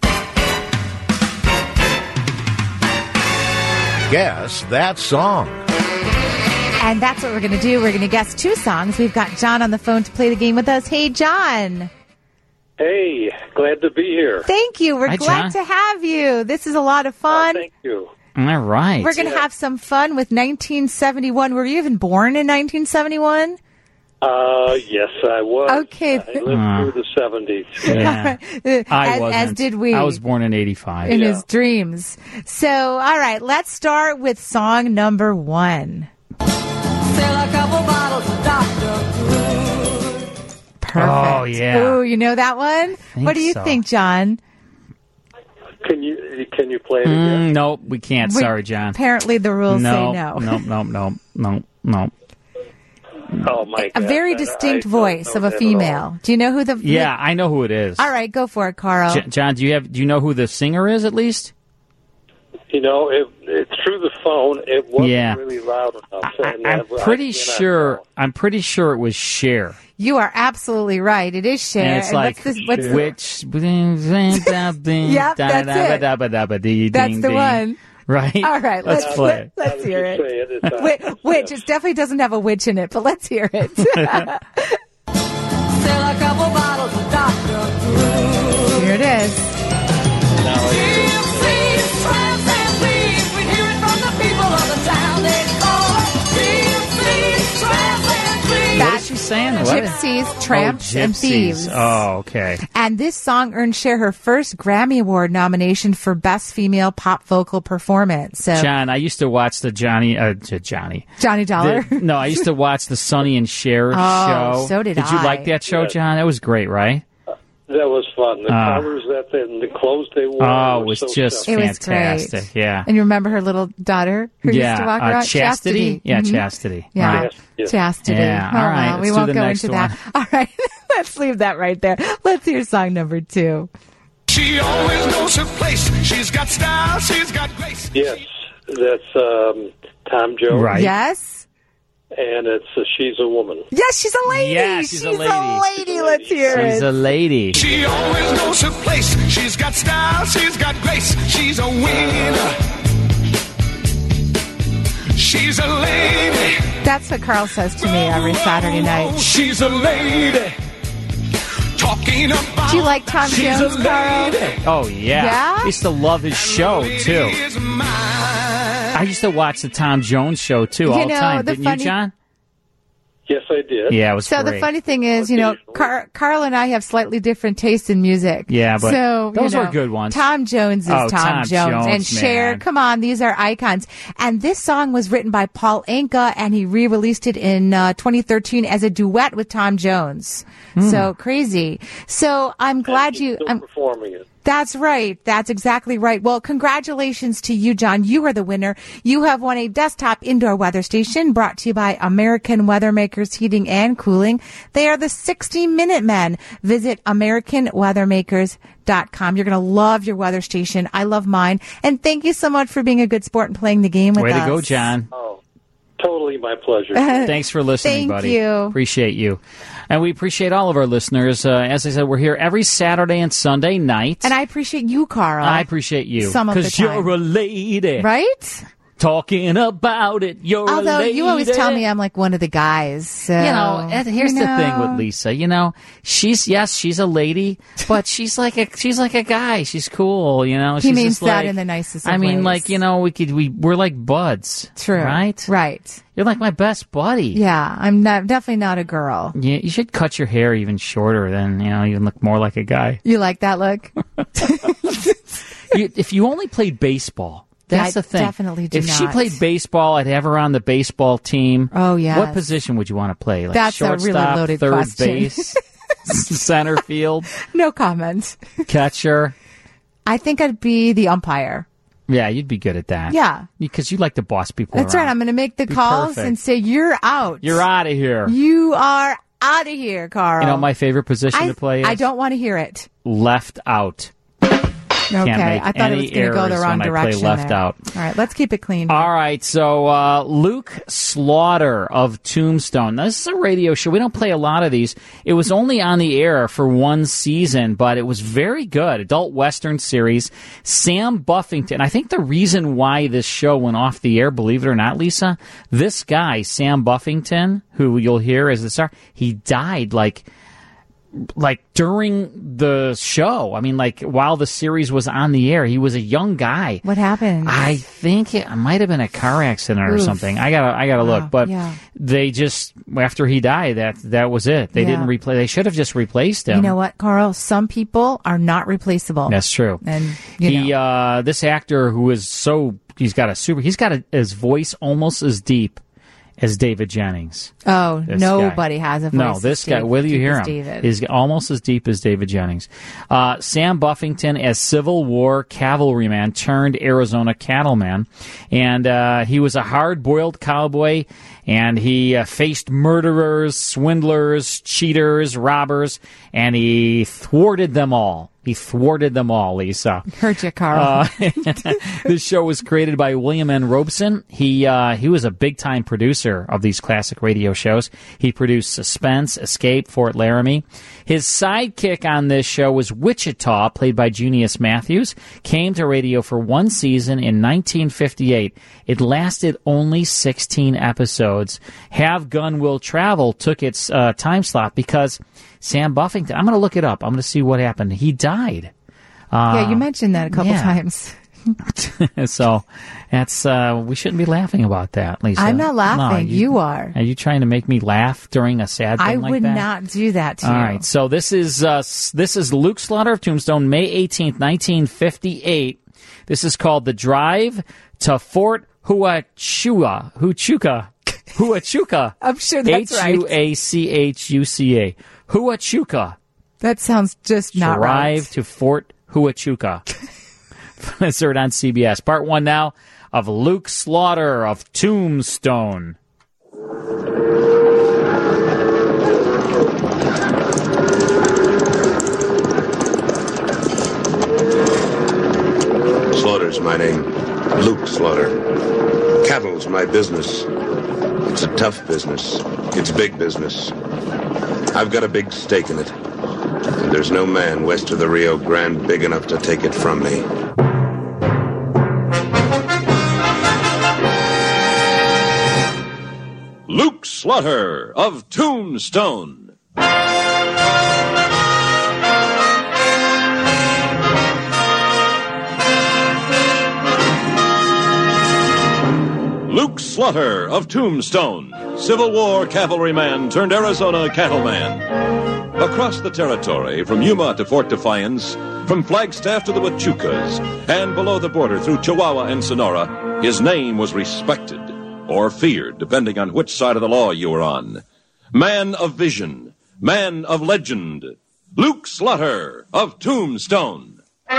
Guess That Song. And that's what we're going to do. We're going to guess 2 songs. We've got John on the phone to play the game with us. Hey, John. Hey, glad to be here. Thank you. We're Hi, glad John. to have you. This is a lot of fun. Thank you. All right. We're going to have some fun with 1971. Were you even born in 1971? Yes, I was. Okay. I lived through the 70s. Yeah. I wasn't. As did we. I was born in 85. In his dreams. So, all right, let's start with song number 1. Sell a couple bottles of Dr. Perfect. Oh, yeah. Ooh, you know that one? What do you so. think, John? Can you play it again? Nope, we can't. Sorry, John. Apparently the rules say no. No. Oh, my A God. very distinct I don't voice know of a that at female. Do you know who the... Yeah, I know who it is. All right, go for it, Carl. John, do you know who the singer is, at least? You know, it through the phone, it wasn't Yeah. really loud enough. And I'm pretty sure it was Cher. You are absolutely right. It is Cher. And it's like, what's which... Yep, that's it. That's the one. Right? All right, let's play it. Let's hear it. Witch. It definitely doesn't have a witch in it, but let's hear it. Sell a couple bottles of Dr. Here it is. Gypsies, Tramps, and Gypsies. Thieves. Oh, okay. And this song earned Cher her first Grammy Award nomination for Best Female Pop Vocal Performance. So, John, I used to watch the Johnny Dollar. No, I used to watch the Sonny and Cher show. So did you I. like that show, John? That was great, right? That was fun. The colors and the clothes they wore. Oh, it was so just It was fantastic. great. Yeah. And you remember her little daughter who used to walk around? Chastity? Yeah, Mhm. Chastity. Yeah, Right. Chastity. Yeah, Oh, all right, well, we let's do won't the go next into one. that. All right, let's leave that right there. Let's hear song number 2. She always knows her place. She's got style. She's got grace. Yes, that's Tom Jones. Right. Yes. And it's She's a Woman. Yes, she's a lady. Yeah, she's a lady. Let's hear it. She's a lady. She always knows her place. She's got style. She's got grace. She's a winner. She's a lady. That's what Carl says to me every Saturday night. She's a lady. Talking about. Do you like Tom Jones, Carl? Oh, yeah. Yeah? I used to love his show, too. I used to watch the Tom Jones show, too, all the time. Didn't you, John? Yes, I did. Yeah, it was So great. the funny thing is, Carl and I have slightly different tastes in music. Yeah, but so, those were good ones. Tom Jones is Oh, Tom Tom Jones. And Jones, Cher, man. come on, these are icons. And this song was written by Paul Anka, and he re-released it in 2013 as a duet with Tom Jones. So crazy. So I'm glad Still performing it. That's right. That's exactly right. Well, congratulations to you, John. You are the winner. You have won a desktop indoor weather station brought to you by American Weathermakers Heating and Cooling. They are the 60-Minute Men. Visit AmericanWeathermakers.com. You're going to love your weather station. I love mine. And thank you so much for being a good sport and playing the game with us. Way to go, John. Oh, totally my pleasure. Thanks for listening, Thank buddy. you. Appreciate you. And we appreciate all of our listeners. As I said, we're here every Saturday and Sunday night. And I appreciate you, Carl. I appreciate you. Some of the Because time. you're a lady. Right? Talking about it. You're a Although lady. you always tell me I'm like one of the guys. So, Here's the thing with Lisa. She's a lady, but she's like a guy. She's cool. He She's means just that like, in the nicest of I mean, ways. we're like buds. True. Right? Right. You're like my best buddy. Yeah, I'm definitely not a girl. Yeah, you should cut your hair even shorter. Then you look more like a guy. You like that look? If you only played baseball. That's I the thing. Definitely do if she not. played baseball, I'd have her on the baseball team. Oh, yes. What position would you want to play? Like That's a really shortstop, loaded third question. base, center field, No comment. catcher. I think I'd be the umpire. Yeah, you'd be good at that. Yeah. Because you like to boss people That's around. right. I'm going to make the Be calls perfect. and say, you're out. You're out of here. You are out of here, Carl. My favorite position to play is I don't want to hear it. left out. Okay. Can't make I thought it was any going to go the errors wrong when direction. I play left there. out. All right. Let's keep it clean. All right, so Luke Slaughter of Tombstone. Now, this is a radio show. We don't play a lot of these. It was only on the air for one season, but it was very good. Adult Western series. Sam Buffington. I think the reason why this show went off the air, believe it or not, Lisa, this guy, Sam Buffington, who you'll hear as the star, he died like during the show. I mean, while the series was on the air, he was a young guy. What happened? I think it might have been a car accident or Oof. something. I gotta look. But yeah. they just, after he died, that was it. They didn't replace. They should have just replaced him. You know what, Carl? Some people are not replaceable. That's true. And this actor who is he's got his voice almost as deep as David Jennings. Oh, This nobody guy. has a voice. No, this guy, whether you hear him, David. is almost as deep as David Jennings. Sam Buffington as Civil War cavalryman turned Arizona cattleman. And he was a hard-boiled cowboy, and he faced murderers, swindlers, cheaters, robbers, and he thwarted them all. Lisa. Heard you, Carl. This show was created by William N. Robeson. He was a big-time producer of these classic radio shows. He produced Suspense, Escape, Fort Laramie. His sidekick on this show was Wichita, played by Junius Matthews. Came to radio for one season in 1958. It lasted only 16 episodes. Have Gun Will Travel took its time slot because Sam Buffington, I'm going to look it up. I'm going to see what happened. He died. Yeah, you mentioned that a couple times. So that's we shouldn't be laughing about that, Lisa. I'm not laughing. No, you are. Are you trying to make me laugh during a sad thing I like would that? not do that to you. All right. So this is Luke Slaughter of Tombstone, May 18th, 1958. This is called The Drive to Fort Huachuca. I'm sure that's right. Huachuca. Huachuca. That sounds just not right. Drive to Fort Huachuca. It's heard on CBS. Part 1 now of Luke Slaughter of Tombstone. Slaughter's my name. Luke Slaughter. Cattle's my business. It's a tough business. It's big business. I've got a big stake in it. And there's no man west of the Rio Grande big enough to take it from me. Luke Slaughter of Tombstone. Luke Slaughter of Tombstone, Civil War cavalryman turned Arizona cattleman. Across the territory, from Yuma to Fort Defiance, from Flagstaff to the Huachucas, and below the border through Chihuahua and Sonora, his name was respected or feared, depending on which side of the law you were on. Man of vision, man of legend, Luke Slaughter of Tombstone.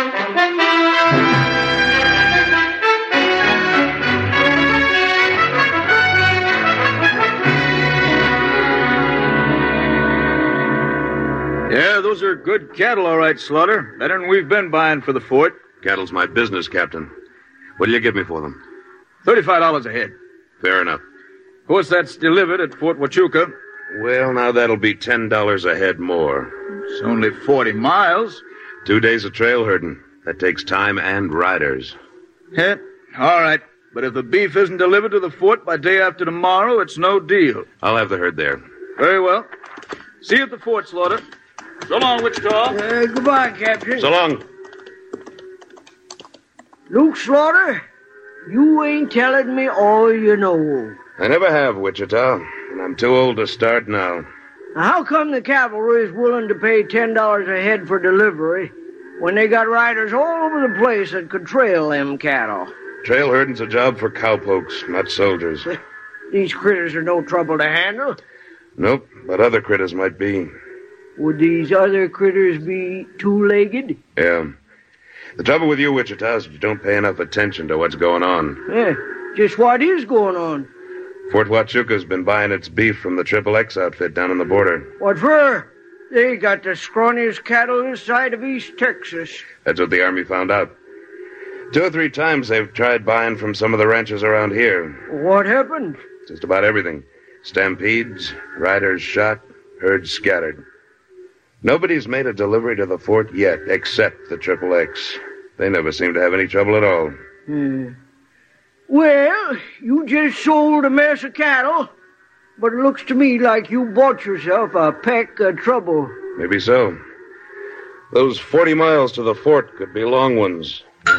Yeah, those are good cattle, all right, Slaughter. Better than we've been buying for the fort. Cattle's my business, Captain. What'll you give me for them? $35 a head. Fair enough. Of course, that's delivered at Fort Huachuca. Well, now that'll be $10 a head more. It's only 40 miles. 2 days of trail herding. That takes time and riders. Yeah, all right. But if the beef isn't delivered to the fort by day after tomorrow, it's no deal. I'll have the herd there. Very well. See you at the fort, Slaughter. So long, Wichita. Goodbye, Captain. So long. Luke Slaughter, you ain't telling me all you know. I never have, Wichita, and I'm too old to start now. Now, how come the cavalry is willing to pay $10 a head for delivery when they got riders all over the place that could trail them cattle? Trail herding's a job for cowpokes, not soldiers. These critters are no trouble to handle. Nope, but other critters might be. Would these other critters be two-legged? Yeah. The trouble with you, Wichita, is you don't pay enough attention to what's going on. Yeah, just what is going on? Fort Huachuca's been buying its beef from the Triple X outfit down on the border. What for? They got the scrawniest cattle this side of East Texas. That's what the Army found out. 2 or 3 times they've tried buying from some of the ranches around here. What happened? Just about everything. Stampedes, riders shot, herds scattered. Nobody's made a delivery to the fort yet, except the Triple X. They never seem to have any trouble at all. Well, you just sold a mess of cattle, but it looks to me like you bought yourself a peck of trouble. Maybe so. Those 40 miles to the fort could be long ones.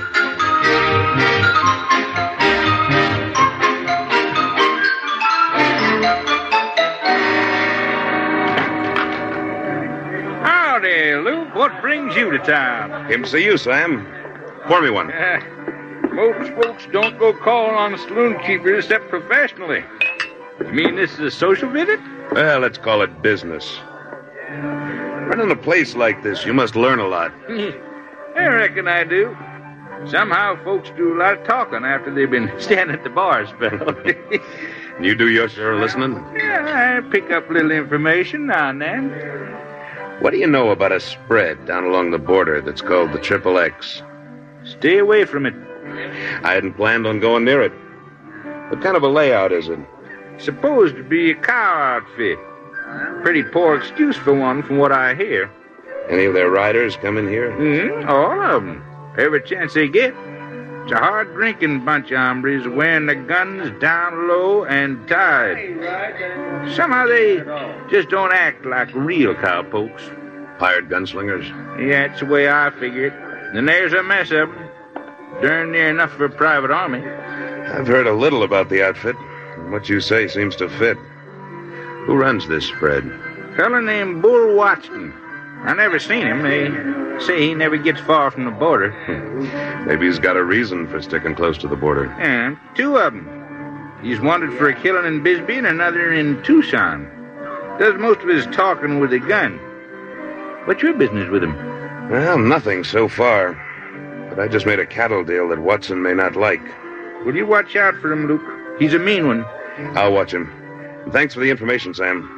Howdy, Luke. What brings you to town? Came to see you, Sam. Pour me one. Most folks don't go calling on the saloon keeper except professionally. You mean this is a social visit? Well, let's call it business. Running a place like this, you must learn a lot. I reckon I do. Somehow folks do a lot of talking after they've been standing at the bar a spell. You do your share of listening? Yeah, I pick up a little information now and then. What do you know about a spread down along the border that's called the Triple X? Stay away from it. I hadn't planned on going near it. What kind of a layout is it? Supposed to be a cow outfit. Pretty poor excuse for one from what I hear. Any of their riders come in here? All of them. Every chance they get. It's a hard-drinking bunch of hombres wearing their guns down low and tied. Somehow they just don't act like real cowpokes. Hired gunslingers? Yeah, that's the way I figure it. Then there's a mess of them. Darn near enough for a private army. I've heard a little about the outfit, and what you say seems to fit. Who runs this spread? Fella named Bull Watson. I never seen him. They say he never gets far from the border. Maybe he's got a reason for sticking close to the border. And 2 of them. He's wanted for a killing in Bisbee and another in Tucson. Does most of his talking with a gun. What's your business with him? Well, nothing so far. But I just made a cattle deal that Watson may not like. Will you watch out for him, Luke? He's a mean one. I'll watch him. And thanks for the information, Sam.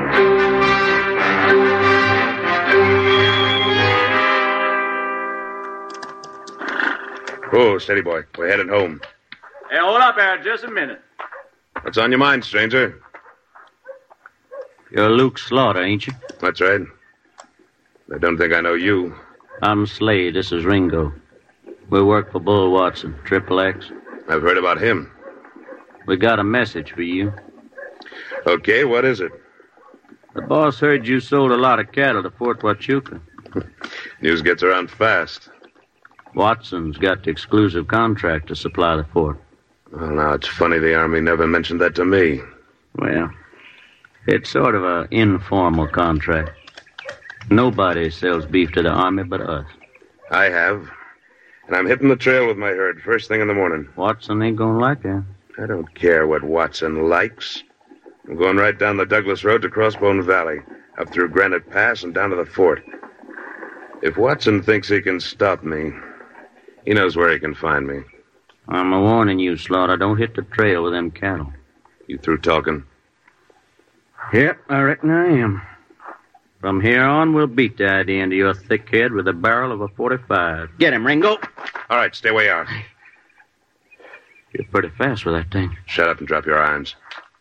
Oh, steady, boy. We're headed home. Hey, hold up there just a minute. What's on your mind, stranger? You're Luke Slaughter, ain't you? That's right. I don't think I know you. I'm Slade. This is Ringo. We work for Bull Watson, Triple X. I've heard about him. We got a message for you. Okay, what is it? The boss heard you sold a lot of cattle to Fort Huachuca. News gets around fast. Watson's got the exclusive contract to supply the fort. Well, now, it's funny the Army never mentioned that to me. Well, it's sort of an informal contract. Nobody sells beef to the Army but us. I have. And I'm hitting the trail with my herd first thing in the morning. Watson ain't gonna like that. I don't care what Watson likes. I'm going right down the Douglas Road to Crossbone Valley, up through Granite Pass and down to the fort. If Watson thinks he can stop me, he knows where he can find me. I'm a-warning you, Slaughter. Don't hit the trail with them cattle. You through talking? Yep, I reckon I am. From here on, we'll beat the idea into your thick head with the barrel of a .45. Get him, Ringo. All right, stay where you are. You're pretty fast with that thing. Shut up and drop your arms.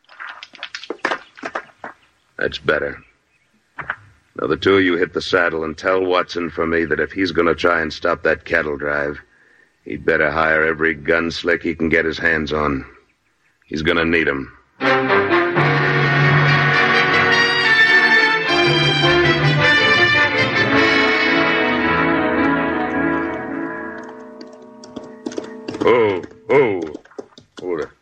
That's better. Now, the 2 of you hit the saddle and tell Watson for me that if he's going to try and stop that cattle drive, he'd better hire every gun slick he can get his hands on. He's going to need 'em. Hold it.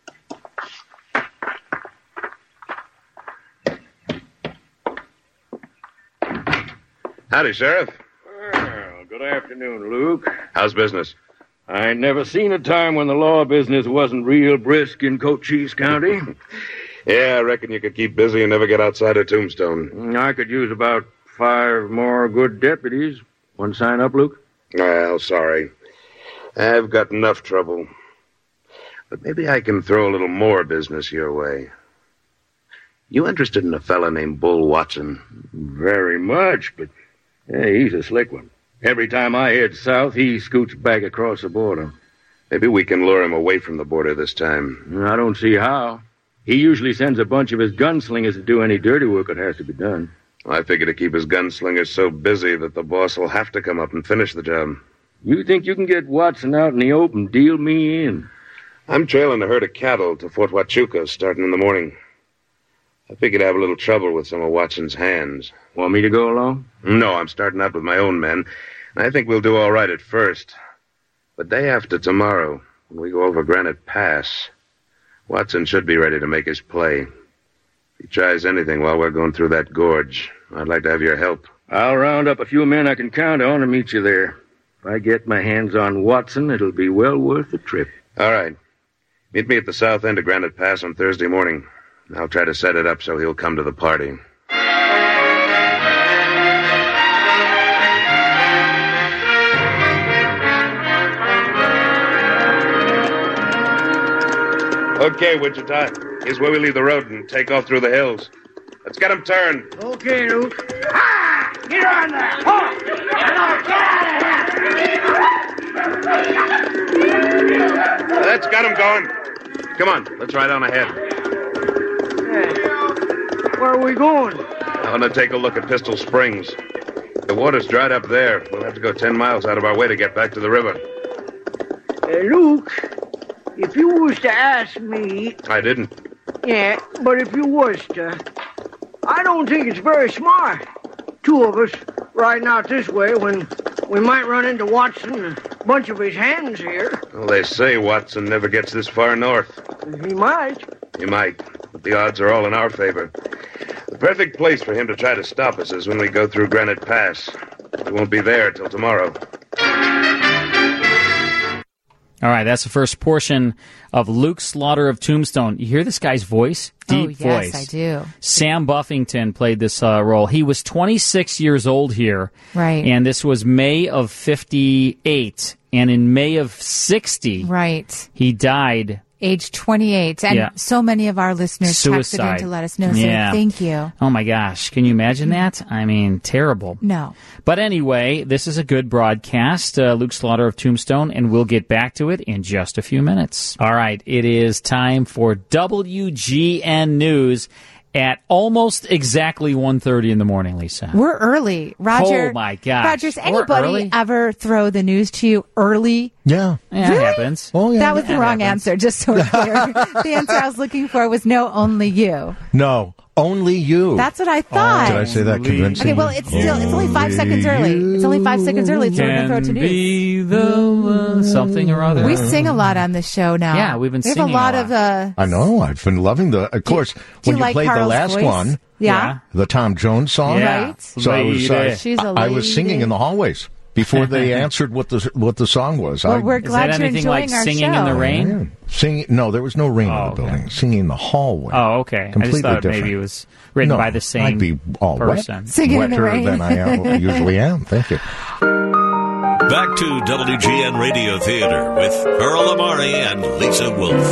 Howdy, Sheriff. Well, good afternoon, Luke. How's business? I ain't never seen a time when the law business wasn't real brisk in Cochise County. Yeah, I reckon you could keep busy and never get outside of Tombstone. I could use about 5 more good deputies. Want to sign up, Luke? Well, sorry. I've got enough trouble. But maybe I can throw a little more business your way. You interested in a fella named Bull Watson? Very much, but he's a slick one. Every time I head south, he scoots back across the border. Maybe we can lure him away from the border this time. I don't see how. He usually sends a bunch of his gunslingers to do any dirty work that has to be done. I figure to keep his gunslingers so busy that the boss will have to come up and finish the job. You think you can get Watson out in the open, deal me in? I'm trailing a herd of cattle to Fort Huachuca starting in the morning. I figured I'd have a little trouble with some of Watson's hands. Want me to go along? No, I'm starting out with my own men. I think we'll do all right at first. But day after tomorrow, when we go over Granite Pass, Watson should be ready to make his play. If he tries anything while we're going through that gorge, I'd like to have your help. I'll round up a few men I can count on and meet you there. If I get my hands on Watson, it'll be well worth the trip. All right. Meet me at the south end of Granite Pass on Thursday morning. I'll try to set it up so he'll come to the party. Okay, Wichita. Here's where we leave the road and take off through the hills. Let's get him turned. Okay, Luke. Ah! Get on there! Oh! That's got him going. Come on, let's ride on ahead. Where are we going? I want to take a look at Pistol Springs. The water's dried up there. We'll have to go 10 miles out of our way to get back to the river. Luke, if you was to ask me... I didn't. Yeah, but if you was to... I don't think it's very smart. 2 of us riding out this way when We might run into Watson and a bunch of his hands here. Well, they say Watson never gets this far north. He might. He might, but the odds are all in our favor. The perfect place for him to try to stop us is when we go through Granite Pass. We won't be there till tomorrow. All right, that's the first portion of Luke Slaughter of Tombstone. You hear this guy's voice? Deep voice. Yes, I do. Sam Buffington played this role. He was 26 years old here. Right. And this was May of 58. And in May of 60, right, he died. Age 28. And so many of our listeners texted in to let us know. So thank you. Oh, my gosh. Can you imagine that? I mean, terrible. No. But anyway, this is a good broadcast, Luke Slaughter of Tombstone, and we'll get back to it in just a few minutes. All right, it is time for WGN News at almost exactly 1:30 in the morning, Lisa. We're early. Roger. Oh, my gosh. Roger, does anybody ever throw the news to you early? Yeah. Yeah, really? It happens. Oh, yeah. That was the wrong answer, just so it's clear. The answer I was looking for was no, only you. No, only you. That's what I thought. Did I say that convincingly? Okay, well, it's only 5 seconds early. It's only 5 seconds early, so we're going to throw it to news. Be the something or other. We sing a lot on this show now. Yeah, we've been singing a lot. Of. I know. I've been loving of course, when you like played Carl's the last voice? one, Yeah. the Tom Jones song, Right. So I was, She's a I was singing lady. in the hallways before they answered what the song was. Well, we're glad Is that you're anything enjoying like our singing show. in the rain? Singing? No, there was no rain in the building. Singing in the hallway. Oh, okay. Completely I just thought different. maybe it was written by the same I'd be all person. wet, Singing in the wetter rain. than I usually am. Thank you. Back to WGN Radio Theater with Earl Amari and Lisa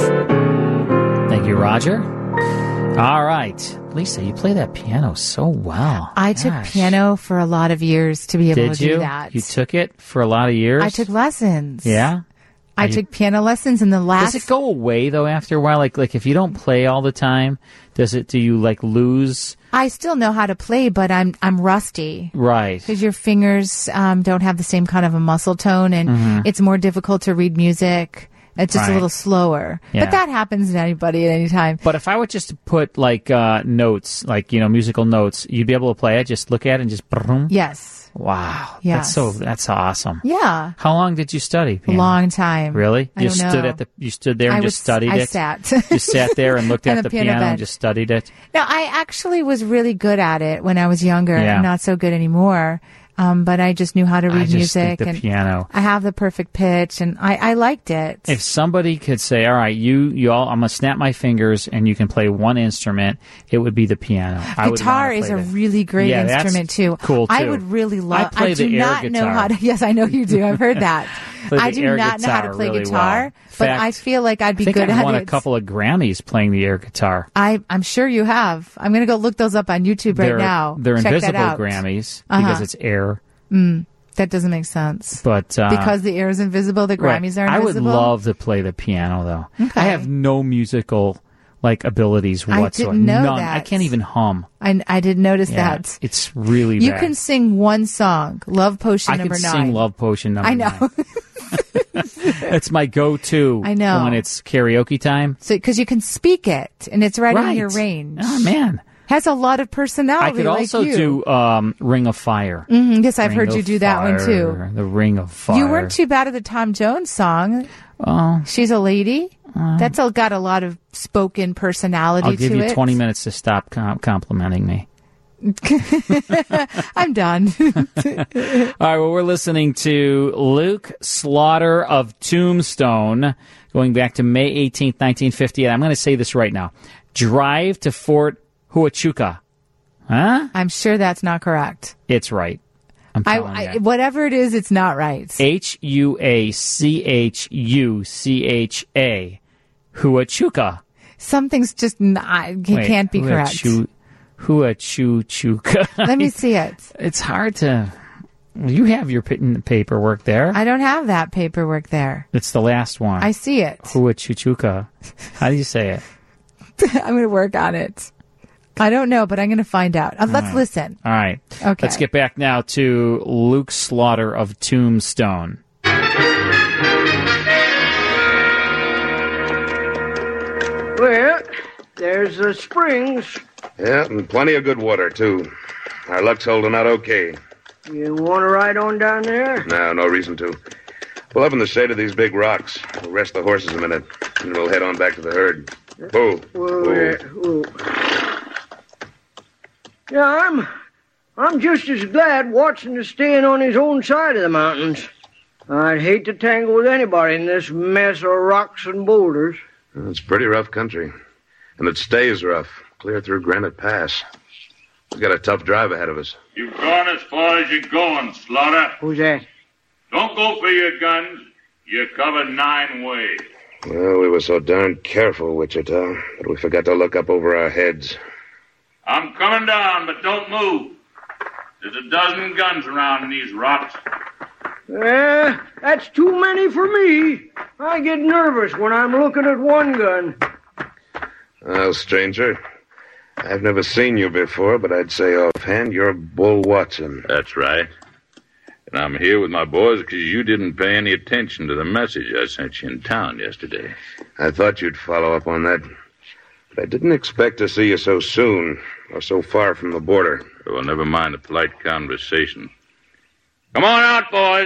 Wolf. Thank you, Roger. All right. Lisa, you play that piano so well. I took piano for a lot of years to be able Did to you? do that. You took it for a lot of years? I took lessons. Yeah? I took piano lessons in the last... Does it go away, though, after a while? Like if you don't play all the time, do you, lose... I still know how to play, but I'm rusty. Right. Because your fingers don't have the same kind of a muscle tone, and it's more difficult to read music. It's just a little slower. Yeah. But that happens to anybody at any time. But if I were just to put, notes, musical notes, you'd be able to play it, just look at it and just... Brum. Yes. Wow. Yes. That's awesome. Yeah. How long did you study piano? A long time. Really? I don't know. You stood there and just studied it? I sat. You sat there and looked On at the the piano piano and bed. just studied it? No, I actually was really good at it when I was younger. Yeah. I'm not so good anymore. But I just knew how to read I just music. think the and piano. I have the perfect pitch, and I liked it. If somebody could say, all right, you all, I'm going to snap my fingers and you can play one instrument, it would be the piano. Guitar is a really great instrument, too. Cool, too. I would really love... I play do the air not know guitar. how to... Yes, I know you do. I've heard that. Play the I do air not know how to guitar play really guitar, well. In but fact, I feel like I'd be I think good I've at won it. a couple of Grammys playing the air guitar. I'm sure you have. I'm going to go look those up on YouTube right now. They're Check that invisible out. Grammys Uh-huh. because it's air. That doesn't make sense. But because the air is invisible, the Grammys are invisible? I would love to play the piano, though. Okay. I have no musical abilities I whatsoever. didn't know None. that. I can't even hum. I didn't notice Yeah, that. It's really You bad. can sing one song, Love Potion I number could 9. sing Love Potion number I know. 9. It's my go-to. I know. When it's karaoke time. So because you can speak it, and it's right in Right. your range. Oh, man. Has a lot of personality. I could like also you. do Ring of Fire. Yes, I've Ring heard you of do that one too. Fire, The Ring of Fire. You weren't too bad at the Tom Jones song. Oh. She's a lady. That's got a lot of spoken personality I'll give to you it. 20 minutes to stop complimenting me. I'm done. All right, well, we're listening to Luke Slaughter of Tombstone, going back to May 18th, 1958. I'm going to say this right now. Drive to Fort Huachuca. Huh? I'm sure that's not correct. It's right. I'm telling you. Whatever it is, it's not right. Huachuca. Huachuca. Something's just not, can't be correct. Huachuca. Let me see it. It's hard to... You have your paperwork there. I don't have that paperwork there. It's the last one. I see it. Huachuca. How do you say it? I'm going to work on it. I don't know, but I'm going to find out. Let's listen. All right. Okay. Let's get back now to Luke Slaughter of Tombstone. Well, there's the springs. Yeah, and plenty of good water, too. Our luck's holding out okay. You want to ride on down there? No reason to. Pull up in the shade of these big rocks. We'll rest the horses a minute, and we'll head on back to the herd. Yeah, I'm just as glad Watson is staying on his own side of the mountains. I'd hate to tangle with anybody in this mess of rocks and boulders. Well, it's pretty rough country, and it stays rough, clear through Granite Pass. We've got a tough drive ahead of us. You've gone as far as you're going, Slaughter. Who's that? Don't go for your guns. You're covered 9 ways. Well, we were so darn careful, Wichita, that we forgot to look up over our heads. I'm coming down, but don't move. There's a dozen guns around in these rocks. That's too many for me. I get nervous when I'm looking at one gun. Well, stranger, I've never seen you before, but I'd say offhand you're Bull Watson. That's right. And I'm here with my boys because you didn't pay any attention to the message I sent you in town yesterday. I thought you'd follow up on that, but I didn't expect to see you so soon or so far from the border. Well, never mind the polite conversation. Come on out, boys.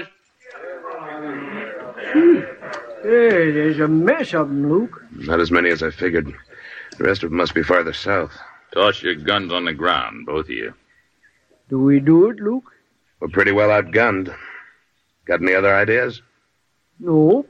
Hey, there's a mess of them, Luke. Not as many as I figured. The rest of them must be farther south. Toss your guns on the ground, both of you. Do we do it, Luke? We're pretty well outgunned. Got any other ideas? Nope.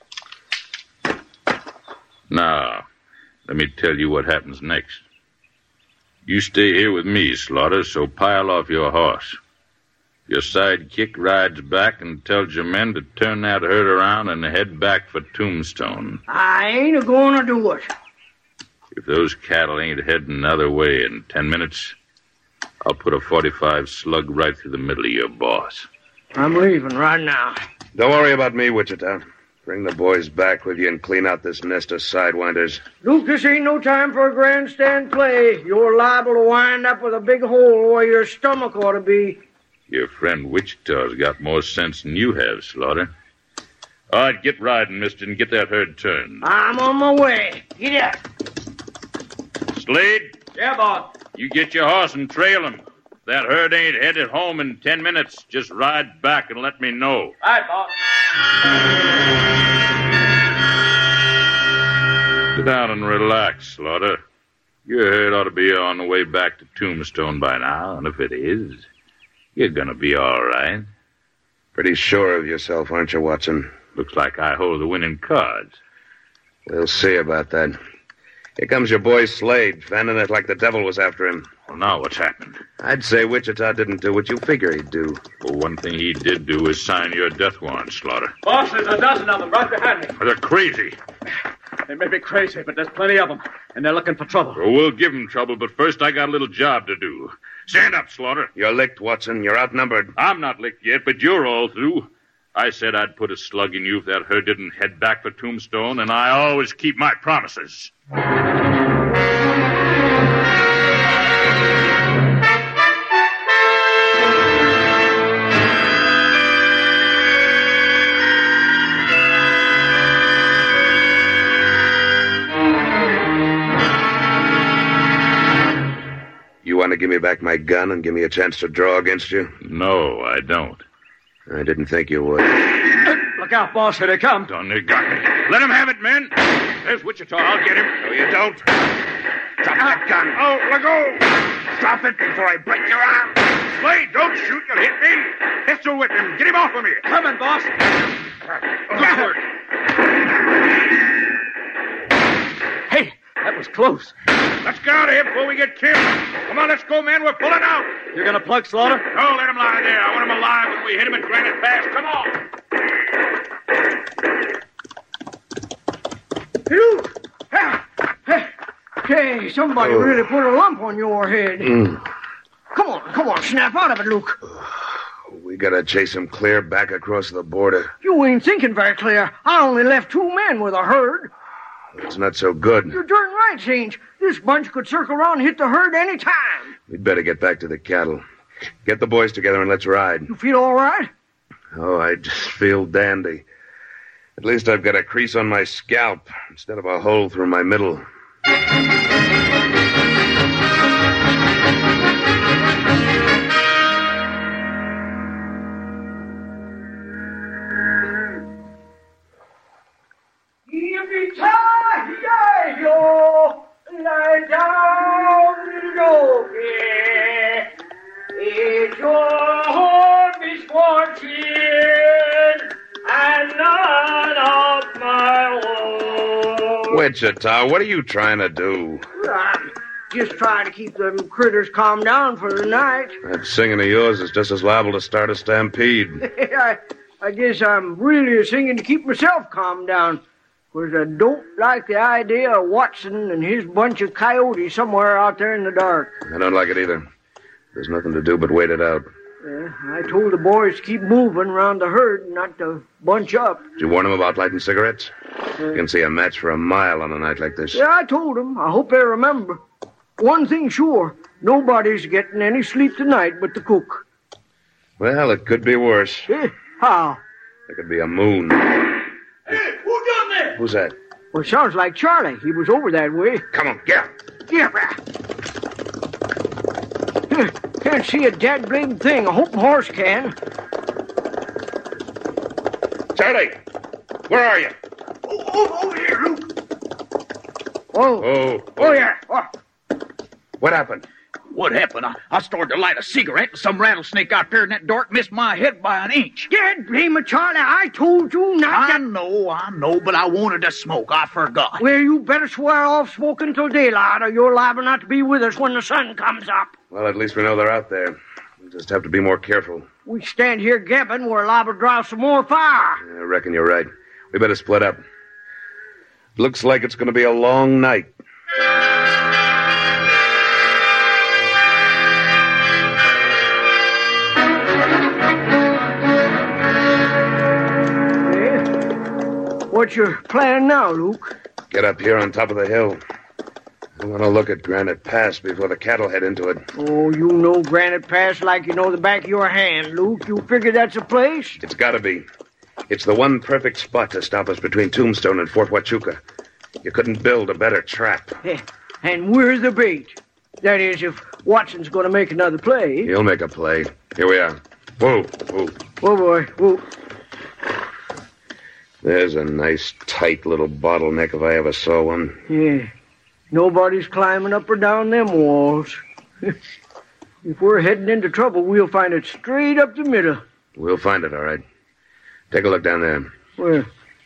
Now, let me tell you what happens next. You stay here with me, Slaughter, so pile off your horse. Your sidekick rides back and tells your men to turn that herd around and head back for Tombstone. I ain't a-going to do it. If those cattle ain't heading another way in 10 minutes, I'll put a .45 slug right through the middle of your boss. I'm leaving right now. Don't worry about me, Wichita. Bring the boys back with you and clean out this nest of sidewinders. Luke, this ain't no time for a grandstand play. You're liable to wind up with a big hole where your stomach ought to be. Your friend Wichita's got more sense than you have, Slaughter. All right, get riding, mister, and get that herd turned. I'm on my way. Get up. Slade? Yeah, boss. You get your horse and trail him. If that herd ain't headed home in 10 minutes, just ride back and let me know. All right, boss. Sit down and relax, Slaughter. Your herd ought to be on the way back to Tombstone by now, and if it is, you're gonna be all right. Pretty sure of yourself, aren't you, Watson? Looks like I hold the winning cards. We'll see about that. Here comes your boy Slade, fanning it like the devil was after him. Well, now what's happened? I'd say Wichita didn't do what you figure he'd do. Well, one thing he did do was sign your death warrant, Slaughter. Boss, there's a dozen of them right behind me. They're crazy. They may be crazy, but there's plenty of them, and they're looking for trouble. Well, we'll give them trouble, but first I got a little job to do. Stand up, Slaughter. You're licked, Watson. You're outnumbered. I'm not licked yet, but you're all through. I said I'd put a slug in you if that herd didn't head back for Tombstone, and I always keep my promises. You want to give me back my gun and give me a chance to draw against you? No, I don't. I didn't think you would. Look out, boss. Here they come. Done, they got me. Let him have it, men. There's Wichita. I'll get him. No, you don't. Drop that gun. Oh, let go. Drop it before I break your arm. Slade, don't shoot. You'll hit me. Pistol whip him. Get him off of me. Coming, boss. Backward. Hey, that was close. Let's get out of here before we get killed. Come on, let's go, men. We're pulling out. You're going to plug Slaughter? No, let him lie there. I want him alive when we hit him at Granite Pass. Come on. Luke! Hey, somebody really put a lump on your head. Come on, snap out of it, Luke. We gotta chase him clear back across the border. You ain't thinking very clear. I only left 2 men with a herd. It's not so good. You're darn right, Saint. This bunch could circle around and hit the herd any time. We'd better get back to the cattle. Get the boys together and let's ride. You feel all right? Oh, I just feel dandy. At least I've got a crease on my scalp instead of a hole through my middle. Wichita, what are you trying to do? I'm just trying to keep them critters calmed down for the night. That singing of yours is just as liable to start a stampede. I guess I'm really singing to keep myself calmed down. Because I don't like the idea of Watson and his bunch of coyotes somewhere out there in the dark. I don't like it either. There's nothing to do but wait it out. I told the boys to keep moving around the herd, not to bunch up. Did you warn them about lighting cigarettes? You can see a match for a mile on a night like this. Yeah, I told them. I hope they remember. One thing sure, nobody's getting any sleep tonight but the cook. Well, it could be worse. How? There could be a moon. Hey, who done that? Who's that? Well, it sounds like Charlie. He was over that way. Come on, get up. Can't see a dead blame thing. I hope a horse can. Charlie, where are you? Over here, Luke. Oh, yeah. Oh. What happened? What happened? I started to light a cigarette, and some rattlesnake out there in that dark missed my head by an inch. Dead blame it, Charlie. I told you not to... I know, but I wanted to smoke. I forgot. Well, you better swear off smoking till daylight, or you're liable not to be with us when the sun comes up. Well, at least we know they're out there. We'll just have to be more careful. We stand here gabbing, we're liable to draw some more fire. I reckon you're right. We better split up. Looks like it's going to be a long night. What's your plan now, Luke? Get up here on top of the hill. I want to look at Granite Pass before the cattle head into it. Oh, you know Granite Pass like you know the back of your hand, Luke. You figure that's a place? It's got to be. It's the one perfect spot to stop us between Tombstone and Fort Huachuca. You couldn't build a better trap. And we're the bait. That is, if Watson's going to make another play. He'll make a play. Here we are. Whoa, whoa. Whoa, boy, whoa. There's a nice, tight little bottleneck if I ever saw one. Yeah. Nobody's climbing up or down them walls. If we're heading into trouble, we'll find it straight up the middle. We'll find it, all right. Take a look down there. Where?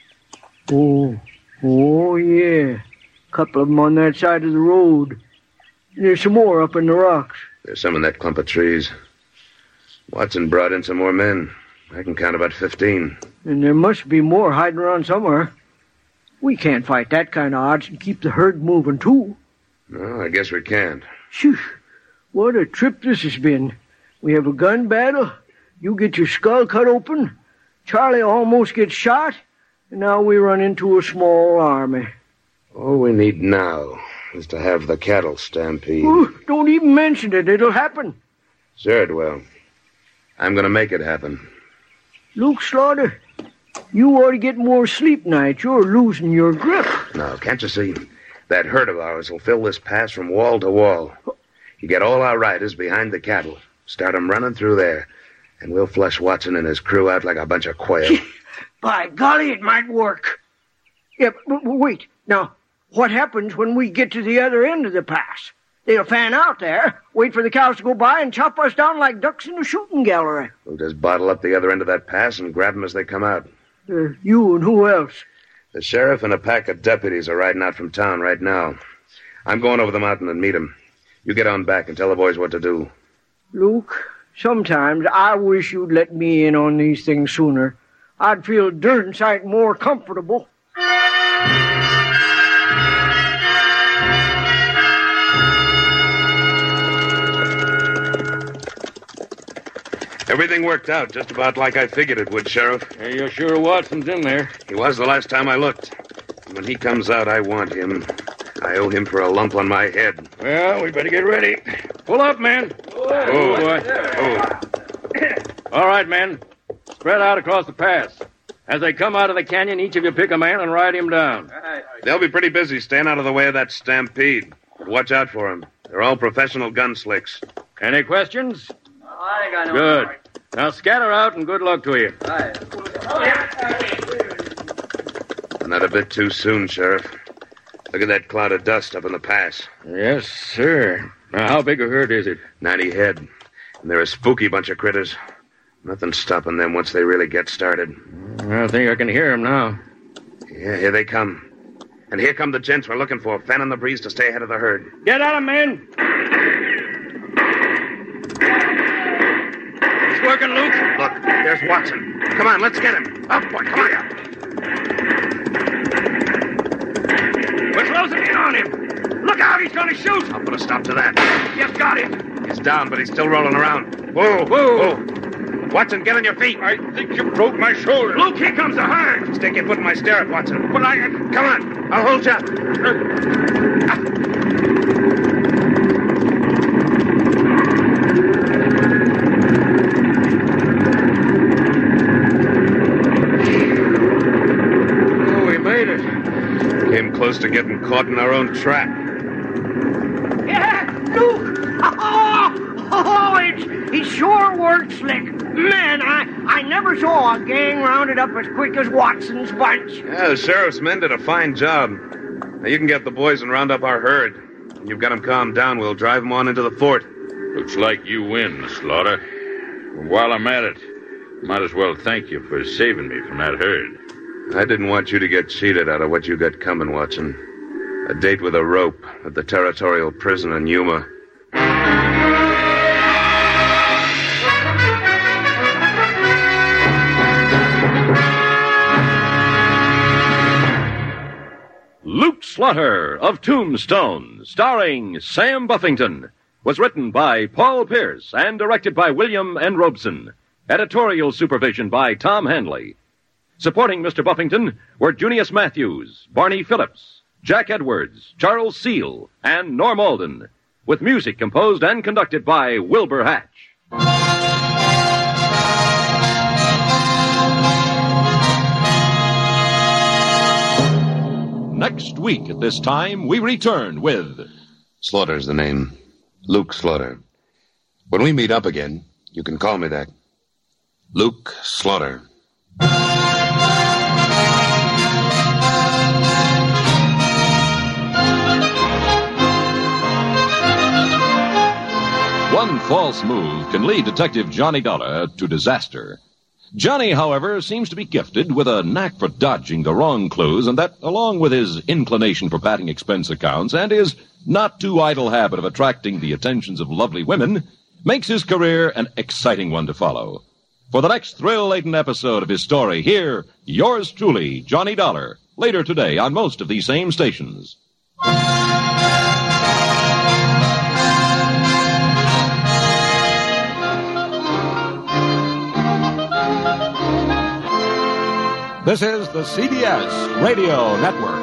Oh, yeah. Couple of them on that side of the road. There's some more up in the rocks. There's some in that clump of trees. Watson brought in some more men. I can count about 15. And there must be more hiding around somewhere. We can't fight that kind of odds and keep the herd moving, too. No, I guess we can't. Phew. What a trip this has been. We have a gun battle. You get your skull cut open. Charlie almost gets shot. And now we run into a small army. All we need now is to have the cattle stampede. Ooh, don't even mention it. It'll happen. Sure it will. I'm going to make it happen. Luke Slaughter, you ought to get more sleep nights. You're losing your grip. No, can't you see? That herd of ours will fill this pass from wall to wall. You get all our riders behind the cattle, start 'em running through there, and we'll flush Watson and his crew out like a bunch of quail. By golly, it might work. Yeah, but wait. Now, what happens when we get to the other end of the pass? They'll fan out there, wait for the cows to go by, and chop us down like ducks in a shooting gallery. We'll just bottle up the other end of that pass and grab 'em as they come out. You and who else? The sheriff and a pack of deputies are riding out from town right now. I'm going over the mountain and meet 'em. You get on back and tell the boys what to do. Luke, sometimes I wish you'd let me in on these things sooner. I'd feel a darn sight more comfortable. Everything worked out just about like I figured it would, Sheriff. Hey, you're sure Watson's in there? He was the last time I looked. When he comes out, I want him. I owe him for a lump on my head. Well, we better get ready. Pull up, men. Oh, boy. All right, men. Spread out across the pass. As they come out of the canyon, each of you pick a man and ride him down. They'll be pretty busy staying out of the way of that stampede. But watch out for them. They're all professional gunslicks. Any questions? I think I know. Good. Now scatter out and good luck to you. Not a bit too soon, Sheriff. Look at that cloud of dust up in the pass. Yes, sir. Now, how big a herd is it? 90 head. And they're a spooky bunch of critters. Nothing's stopping them once they really get started. I think I can hear them now. Yeah, here they come. And here come the gents we're looking for, fanning the breeze to stay ahead of the herd. Get at him, men. He's working, Luke. Look, there's Watson. Come on, let's get him. Up, boy, come on. We're closing in on him. Look out, he's going to shoot. I'll put a stop to that. Yes, got him. He's down, but he's still rolling around. Whoa, whoa. Watson, get on your feet. I think you broke my shoulder. Luke, here comes the herd. Stick your foot in my stirrup, Watson. But I... Come on, I'll hold you up. Oh, we made it. Came close to getting caught in our own trap. Yeah, Luke. It sure worked slick. Man, I never saw a gang rounded up as quick as Watson's bunch. Yeah, the sheriff's men did a fine job. Now, you can get the boys and round up our herd. When you've got them calmed down, we'll drive them on into the fort. Looks like you win, Slaughter. While I'm at it, might as well thank you for saving me from that herd. I didn't want you to get cheated out of what you got coming, Watson. A date with a rope at the territorial prison in Yuma. Luke Slaughter of Tombstone, starring Sam Buffington, was written by Paul Pierce and directed by William N. Robeson. Editorial supervision by Tom Handley. Supporting Mr. Buffington were Junius Matthews, Barney Phillips, Jack Edwards, Charles Seal, and Norm Alden, with music composed and conducted by Wilbur Hatch. Next week at this time, we return with... Slaughter's the name. Luke Slaughter. When we meet up again, you can call me that. Luke Slaughter. One false move can lead Detective Johnny Dollar to disaster. Johnny, however, seems to be gifted with a knack for dodging the wrong clues, and that, along with his inclination for padding expense accounts and his not-too-idle habit of attracting the attentions of lovely women, makes his career an exciting one to follow. For the next thrill-laden episode of his story, hear yours truly, Johnny Dollar, later today on most of these same stations. This is the CBS Radio Network.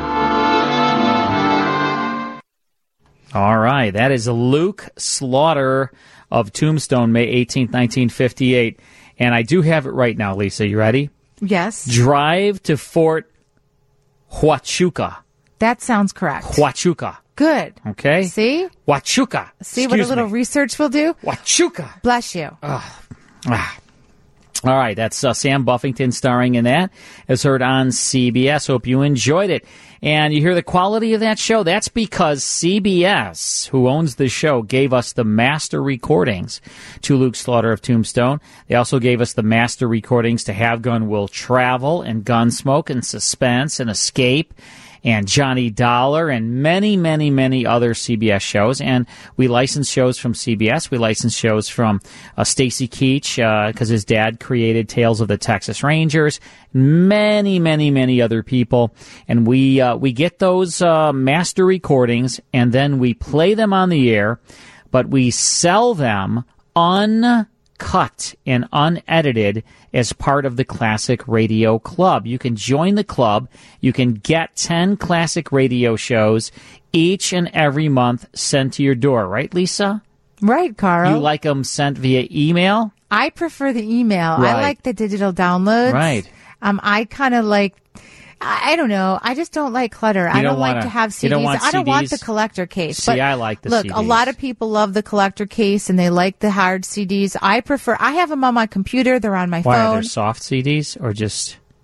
All right, that is Luke Slaughter of Tombstone, May 18th, 1958. And I do have it right now, Lisa. You ready? Yes. Drive to Fort Huachuca. That sounds correct. Huachuca. Good. Okay? See? Huachuca. See what a little research will do? Huachuca. Bless you. All right, that's Sam Buffington starring in that. It's heard on CBS. Hope you enjoyed it. And you hear the quality of that show? That's because CBS, who owns the show, gave us the master recordings to Luke Slaughter of Tombstone. They also gave us the master recordings to Have Gun Will Travel and Gunsmoke and Suspense and Escape and Johnny Dollar and many, many, many other CBS shows. And we license shows from CBS. We license shows from Stacy Keach, because his dad created Tales of the Texas Rangers. Many, many, many other people. And we get those master recordings, and then we play them on the air, but we sell them uncut and unedited as part of the Classic Radio Club. You can join the club. You can get 10 classic radio shows each and every month sent to your door. Right, Lisa? Right, Carl. You like them sent via email? I prefer the email. Right. I like the digital downloads. Right. I kind of like... I don't know. I just don't like clutter. I don't like to have CDs. You don't want I don't want the CDs? collector case. See, but I like the look, CDs. a lot of people love the collector case and they like the hard CDs. I have them on my computer. They're on my Why, phone. are there soft CDs or just... Like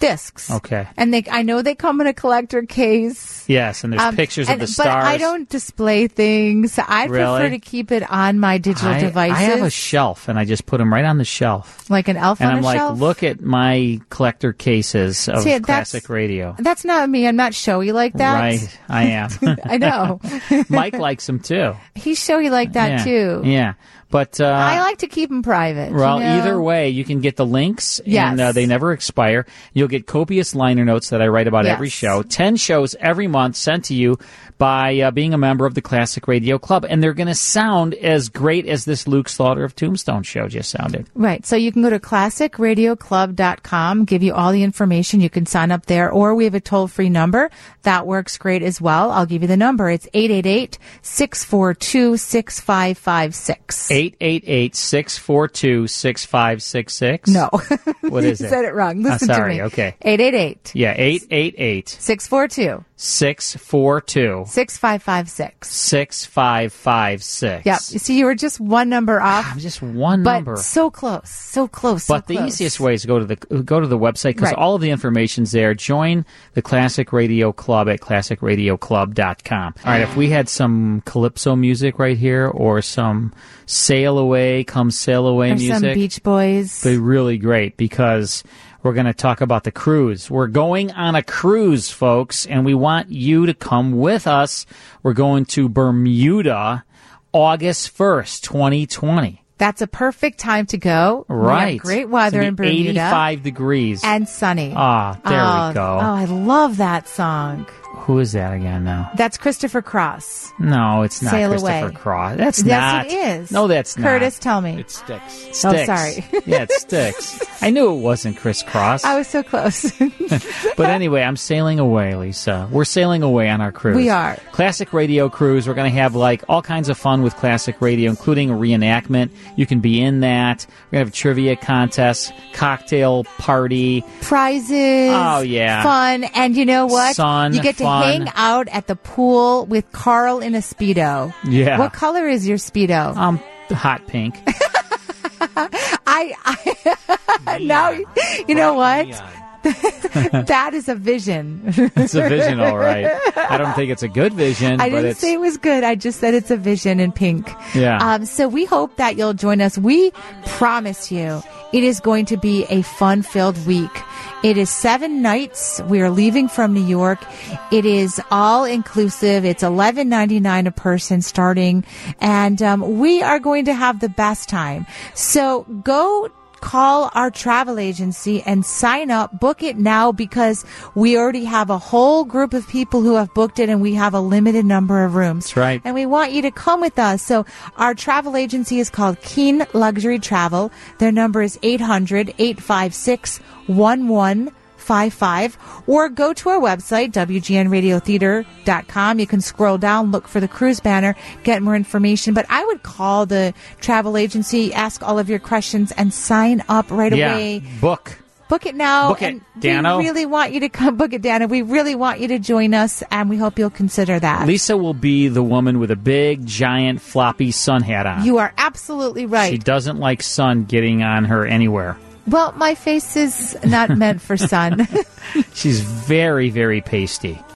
discs. Okay. And I know they come in a collector case. Yes, and there's pictures of the stars. But I don't display things. I prefer to keep it on my digital devices. I have a shelf, and I just put them right on the shelf. Like an elf on a shelf? And I'm like, look at my collector cases of classic radio. That's not me. I'm not showy like that. Right, I am. I know. Mike likes them, too. He's showy like that, too. Yeah. But I like to keep them private. Well, either way, you can get the links, and they never expire. You'll get copious liner notes that I write about every show. 10 shows every month sent to you by being a member of the Classic Radio Club. And they're going to sound as great as this Luke Slaughter of Tombstone show just sounded. Right. So you can go to classicradioclub.com, give you all the information. You can sign up there, or we have a toll-free number. That works great as well. I'll give you the number. It's 888-642-6556. 888-642-6566? No. What is You it? said it wrong. Listen to sorry. me. Okay. 888. Yeah, 888. 642. 642. 6556. 6556. Yep. You see, you were just one number off. Just one number. But so close. So close. But the easiest way is to go to the website, because all of the information's there. Join the Classic Radio Club at classicradioclub.com. All right, if we had some calypso music right here, or some Sail Away, Come Sail Away music. Some Beach Boys. They're really great, because we're going to talk about the cruise. We're going on a cruise, folks, and we want you to come with us. We're going to Bermuda August 1st, 2020. That's a perfect time to go. Right. We have great weather in Bermuda. 85 degrees. And sunny. There we go. Oh, I love that song. Who is that again now? That's Christopher Cross. No, it's not Sail Christopher Away. Cross. That's yes, not. Yes, it is. No, that's not. Curtis, tell me. It sticks. Sticks. Oh, sorry. Yeah, it sticks. I knew it wasn't Chris Cross. I was so close. But anyway, I'm sailing away, Lisa. We're sailing away on our cruise. We are. Classic Radio Cruise. We're going to have all kinds of fun with classic radio, including a reenactment. You can be in that. We're going to have a trivia contest, cocktail party. Prizes. Oh, yeah. Fun. And you know what? Sun, you get to fun. hang out at the pool with Carl in a Speedo. Yeah. What color is your Speedo? Hot pink. Now, you know what? That is a vision. It's a vision, all right. I don't think it's a good vision. I didn't say it was good. I just said it's a vision in pink. Yeah. So we hope that you'll join us. We promise you it is going to be a fun-filled week. It is 7 nights. We are leaving from New York. It is all inclusive. It's $11.99 a person starting, and we are going to have the best time. So go call our travel agency and sign up. Book it now, because we already have a whole group of people who have booked it, and we have a limited number of rooms. That's right. And we want you to come with us. So our travel agency is called Keen Luxury Travel. Their number is 800-856-1155, or go to our website, WGNradiotheater.com. You can scroll down, look for the cruise banner, get more information. But I would call the travel agency, ask all of your questions, and sign up right away. Book it now. Book it, Dano. We really want you to come. Book it, Dano. We really want you to join us, and we hope you'll consider that. Lisa will be the woman with a big, giant, floppy sun hat on. You are absolutely right. She doesn't like sun getting on her anywhere. Well, my face is not meant for sun. She's very, very pasty.